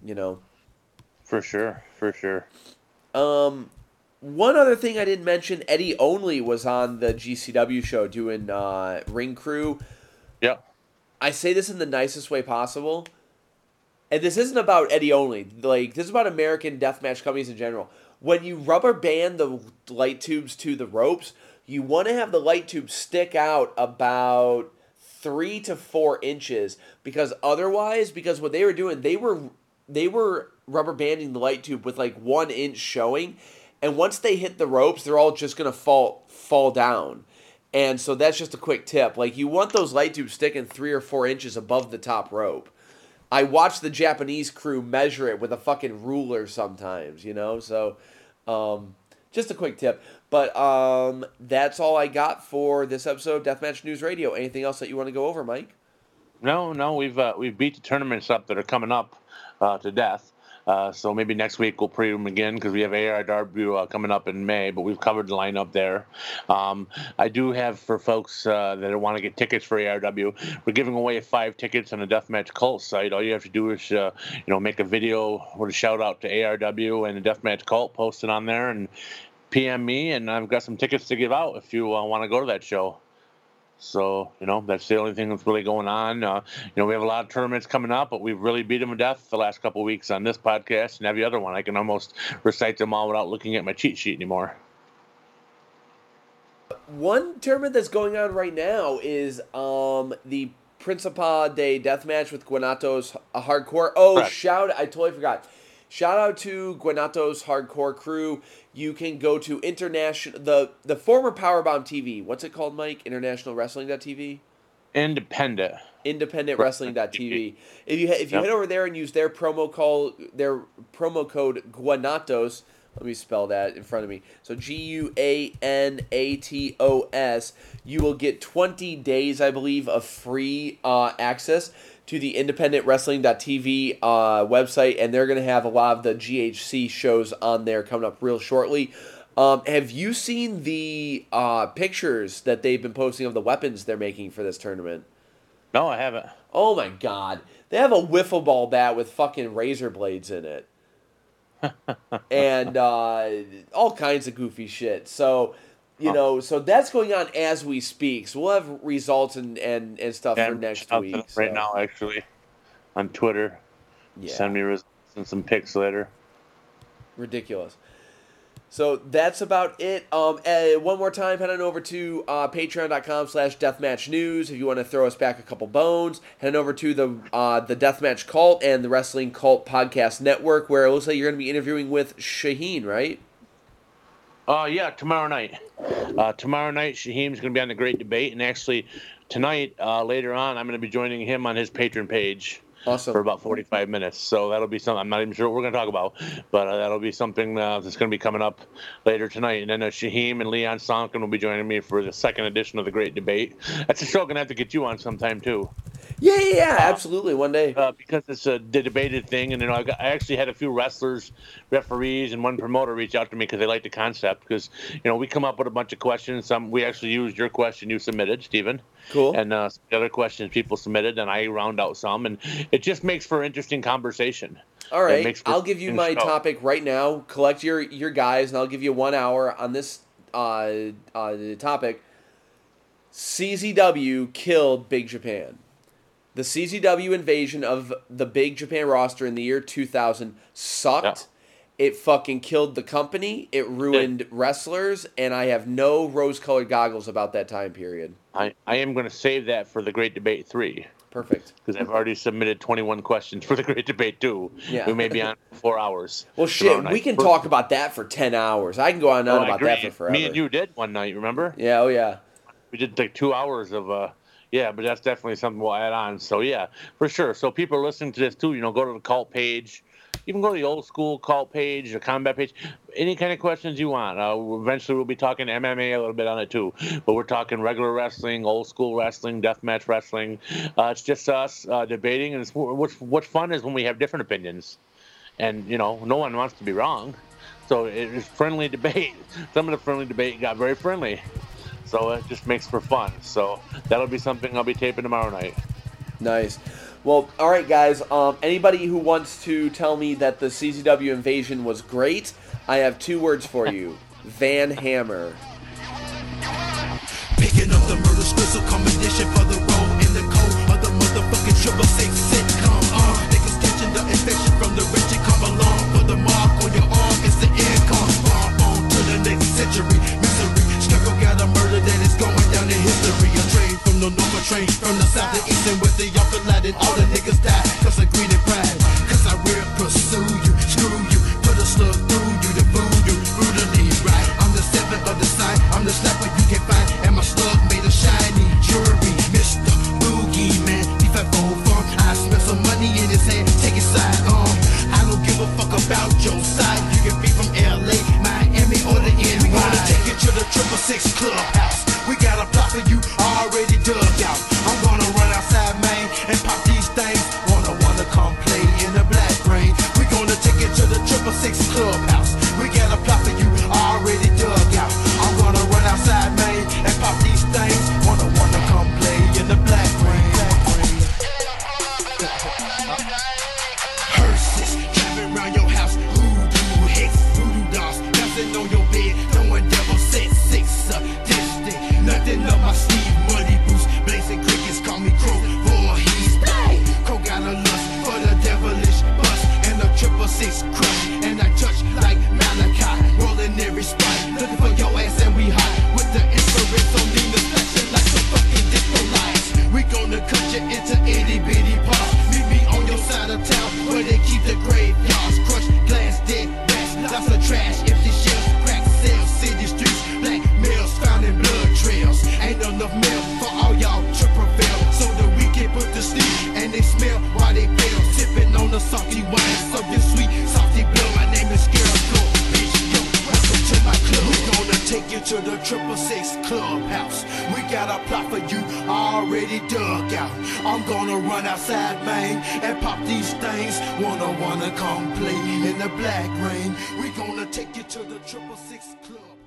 Speaker 1: you know.
Speaker 2: For sure, for sure.
Speaker 1: Um, one other thing I didn't mention, Eddie Only was on the G C W show doing uh, Ring Crew.
Speaker 2: Yeah.
Speaker 1: I say this in the nicest way possible. And this isn't about Eddie Only. Like, this is about American deathmatch companies in general. When you rubber band the light tubes to the ropes, you want to have the light tube stick out about three to four inches. Because otherwise, because what they were doing, they were they were rubber banding the light tube with like one inch showing. And once they hit the ropes, they're all just going to fall fall down. And so that's just a quick tip. Like, you want those light tubes sticking three or four inches above the top rope. I watch the Japanese crew measure it with a fucking ruler sometimes, you know? So, um, just a quick tip. But um, that's all I got for this episode of Deathmatch News Radio. Anything else that you want to go over, Mike?
Speaker 2: No, no, we've uh, we've beat the tournaments up that are coming up uh, to death. Uh, so maybe next week we'll preview them again because we have A R W uh, coming up in May, but we've covered the lineup there. Um, I do have for folks uh, that want to get tickets for A R W, we're giving away five tickets on the Deathmatch Cult site. All you have to do is uh, you know make a video with a shout out to A R W and the Deathmatch Cult, post it on there, and P M me, and I've got some tickets to give out if you uh, want to go to that show. So, you know, that's the only thing that's really going on. Uh, you know, we have a lot of tournaments coming up, but we've really beat them to death the last couple of weeks on this podcast and every other one. I can almost recite them all without looking at my cheat sheet anymore.
Speaker 1: One tournament that's going on right now is um, the Principal de Deathmatch with Guanatos Hardcore. Oh, Correct. shout! I totally forgot. Shout out to Guanatos Hardcore crew. You can go to international the the former Powerbomb T V. What's it called, Mike? International Wrestling dot T V?
Speaker 2: Independent.
Speaker 1: Independent Wrestling dot T V. If you if you
Speaker 2: Yep.
Speaker 1: head over there and use their promo call their promo code Guanatos, let me spell that in front of me. So G U A N A T O S, you will get twenty days, I believe, of free uh, access to the Independent Wrestling dot T V uh, website, and they're going to have a lot of the G H C shows on there coming up real shortly. Um, have you seen the uh, pictures that they've been posting of the weapons they're making for this tournament?
Speaker 2: No, I haven't.
Speaker 1: Oh my god. They have a wiffle ball bat with fucking razor blades in it. and uh, all kinds of goofy shit. So, you oh. know, so that's going on as we speak. So we'll have results and, and, and stuff yeah, for next week.
Speaker 2: Right
Speaker 1: so.
Speaker 2: now, actually, on Twitter. Yeah. Send me results and some pics later.
Speaker 1: Ridiculous. So that's about it. Um, uh, one more time, head on over to uh, patreon.com slash deathmatchnews if you want to throw us back a couple bones. Head on over to the uh, the Deathmatch Cult and the Wrestling Cult Podcast Network, where it looks like you're going to be interviewing with Shaheen, right?
Speaker 2: Uh, yeah, tomorrow night. Uh, tomorrow night, Shaheem's going to be on the Great Debate, and actually tonight, uh, later on, I'm going to be joining him on his Patreon page.
Speaker 1: Awesome.
Speaker 2: For about forty-five minutes. So that'll be something. I'm not even sure what we're going to talk about, but uh, that'll be something uh, that's going to be coming up later tonight. And then uh, Shaheem and Leon Sonkin will be joining me for the second edition of the Great Debate. That's a show I'm going to have to get you on sometime, too.
Speaker 1: Yeah, yeah, yeah, uh, absolutely. One day.
Speaker 2: Uh, because it's a the debated thing. And, you know, I, got, I actually had a few wrestlers, referees, and one promoter reach out to me because they like the concept. Because, you know, we come up with a bunch of questions. Some We actually used your question you submitted, Steven.
Speaker 1: Cool.
Speaker 2: And uh, the other questions people submitted, and I round out some. And it just makes for interesting conversation.
Speaker 1: All right. I'll give you my show. topic right now. Collect your, your guys, and I'll give you one hour on this uh, uh, topic. C Z W killed Big Japan. The C Z W invasion of the Big Japan roster in the year two thousand sucked. Yeah. It fucking killed the company. It ruined yeah. wrestlers, and I have no rose-colored goggles about that time period.
Speaker 2: I, I am going to save that for the Great Debate three.
Speaker 1: Perfect.
Speaker 2: Because I've already submitted twenty-one questions for the Great Debate two.
Speaker 1: Yeah.
Speaker 2: We may be on for four hours.
Speaker 1: Well, shit, we can talk about that for ten hours. I can go on and on oh, about that for forever.
Speaker 2: Me and you did one night, remember?
Speaker 1: Yeah, oh yeah.
Speaker 2: We did like two hours of... uh. Yeah, but that's definitely something we'll add on. So, yeah, for sure. So people are listening to this, too. You know, go to the cult page. Even go to the old school cult page, the combat page. Any kind of questions you want. Uh, eventually, we'll be talking M M A a little bit on it, too. But we're talking regular wrestling, old school wrestling, deathmatch wrestling. Uh, it's just us uh, debating. And it's, what's, what's fun is when we have different opinions. And, you know, no one wants to be wrong. So it's friendly debate. Some of the friendly debate got very friendly. So it just makes for fun. So that'll be something I'll be taping tomorrow night.
Speaker 1: Nice. Well, all right, guys. Um, anybody who wants to tell me that the C Z W invasion was great, I have two words for you: Van Hammer.
Speaker 3: Picking up the murder scrizzle combination for the role in the code of the motherfucking triple six sitcom. Uh, niggas catching the infection from the rich and come along for the mark on your arm. It's the income. Bomb on to the next century. Misery. Struggle got a murder that is going down in history. A train from the north, a train from the south, the east, and west. The y'all collided. All the niggas die. Cause of greed and pride. Cause I will pursue you. Screw you. Put a slug through you. The voodoo. Brutally right. I'm the seventh of the sign. I'm the slapper you can find. And my slug made of shiny jewelry. Mister Boogeyman. If I fall from, I smell some money in his hand. Take his side on. I don't give a fuck about your side. You can be from L A, Miami, or the N Y. We gonna take it to the triple six clubhouse. We got a plot for you already dug out. I'm gonna run outside, man, and pop these things. Wanna wanna come play in the black rain. We gonna take it to the triple six clubhouse. We got a plot for you already dug out. I'm gonna run outside, man, and pop these things. Wanna wanna come play in the black rain. Hearses driving around your house. Hoodoo hex, voodoo dolls bouncing on your bed. Throwing devil set six up. Distant, nothing up my sleeve. Muddy boots, blazing crickets call me crow. Voorhees, play. Crow got a lust for the devilish bust and the triple six crush. And I touch like Malachi, rolling every spot, looking for your ass and we hot with the infrared on Nina's flashing like some fucking disco lights. We gonna cut you into itty bitty parts. Meet me on your side of town where they keep the graveyards. Crushed glass, dead rats, lots of trash, empty shells, crack sales, city streets, black males found in blood trails. Ain't enough mail for all y'all to prevail, so that we can put to sleep and they smell while they fail. Sipping on the salty wine, something sweet, salty blood. My name is Scarecrow, bitch, yo, welcome to my club. We gonna take you to the triple six clubhouse. We got a plot for you already dug out. I'm gonna run outside, man, and pop these things. Wanna wanna come play in the black rain. We gonna take you to the triple six club.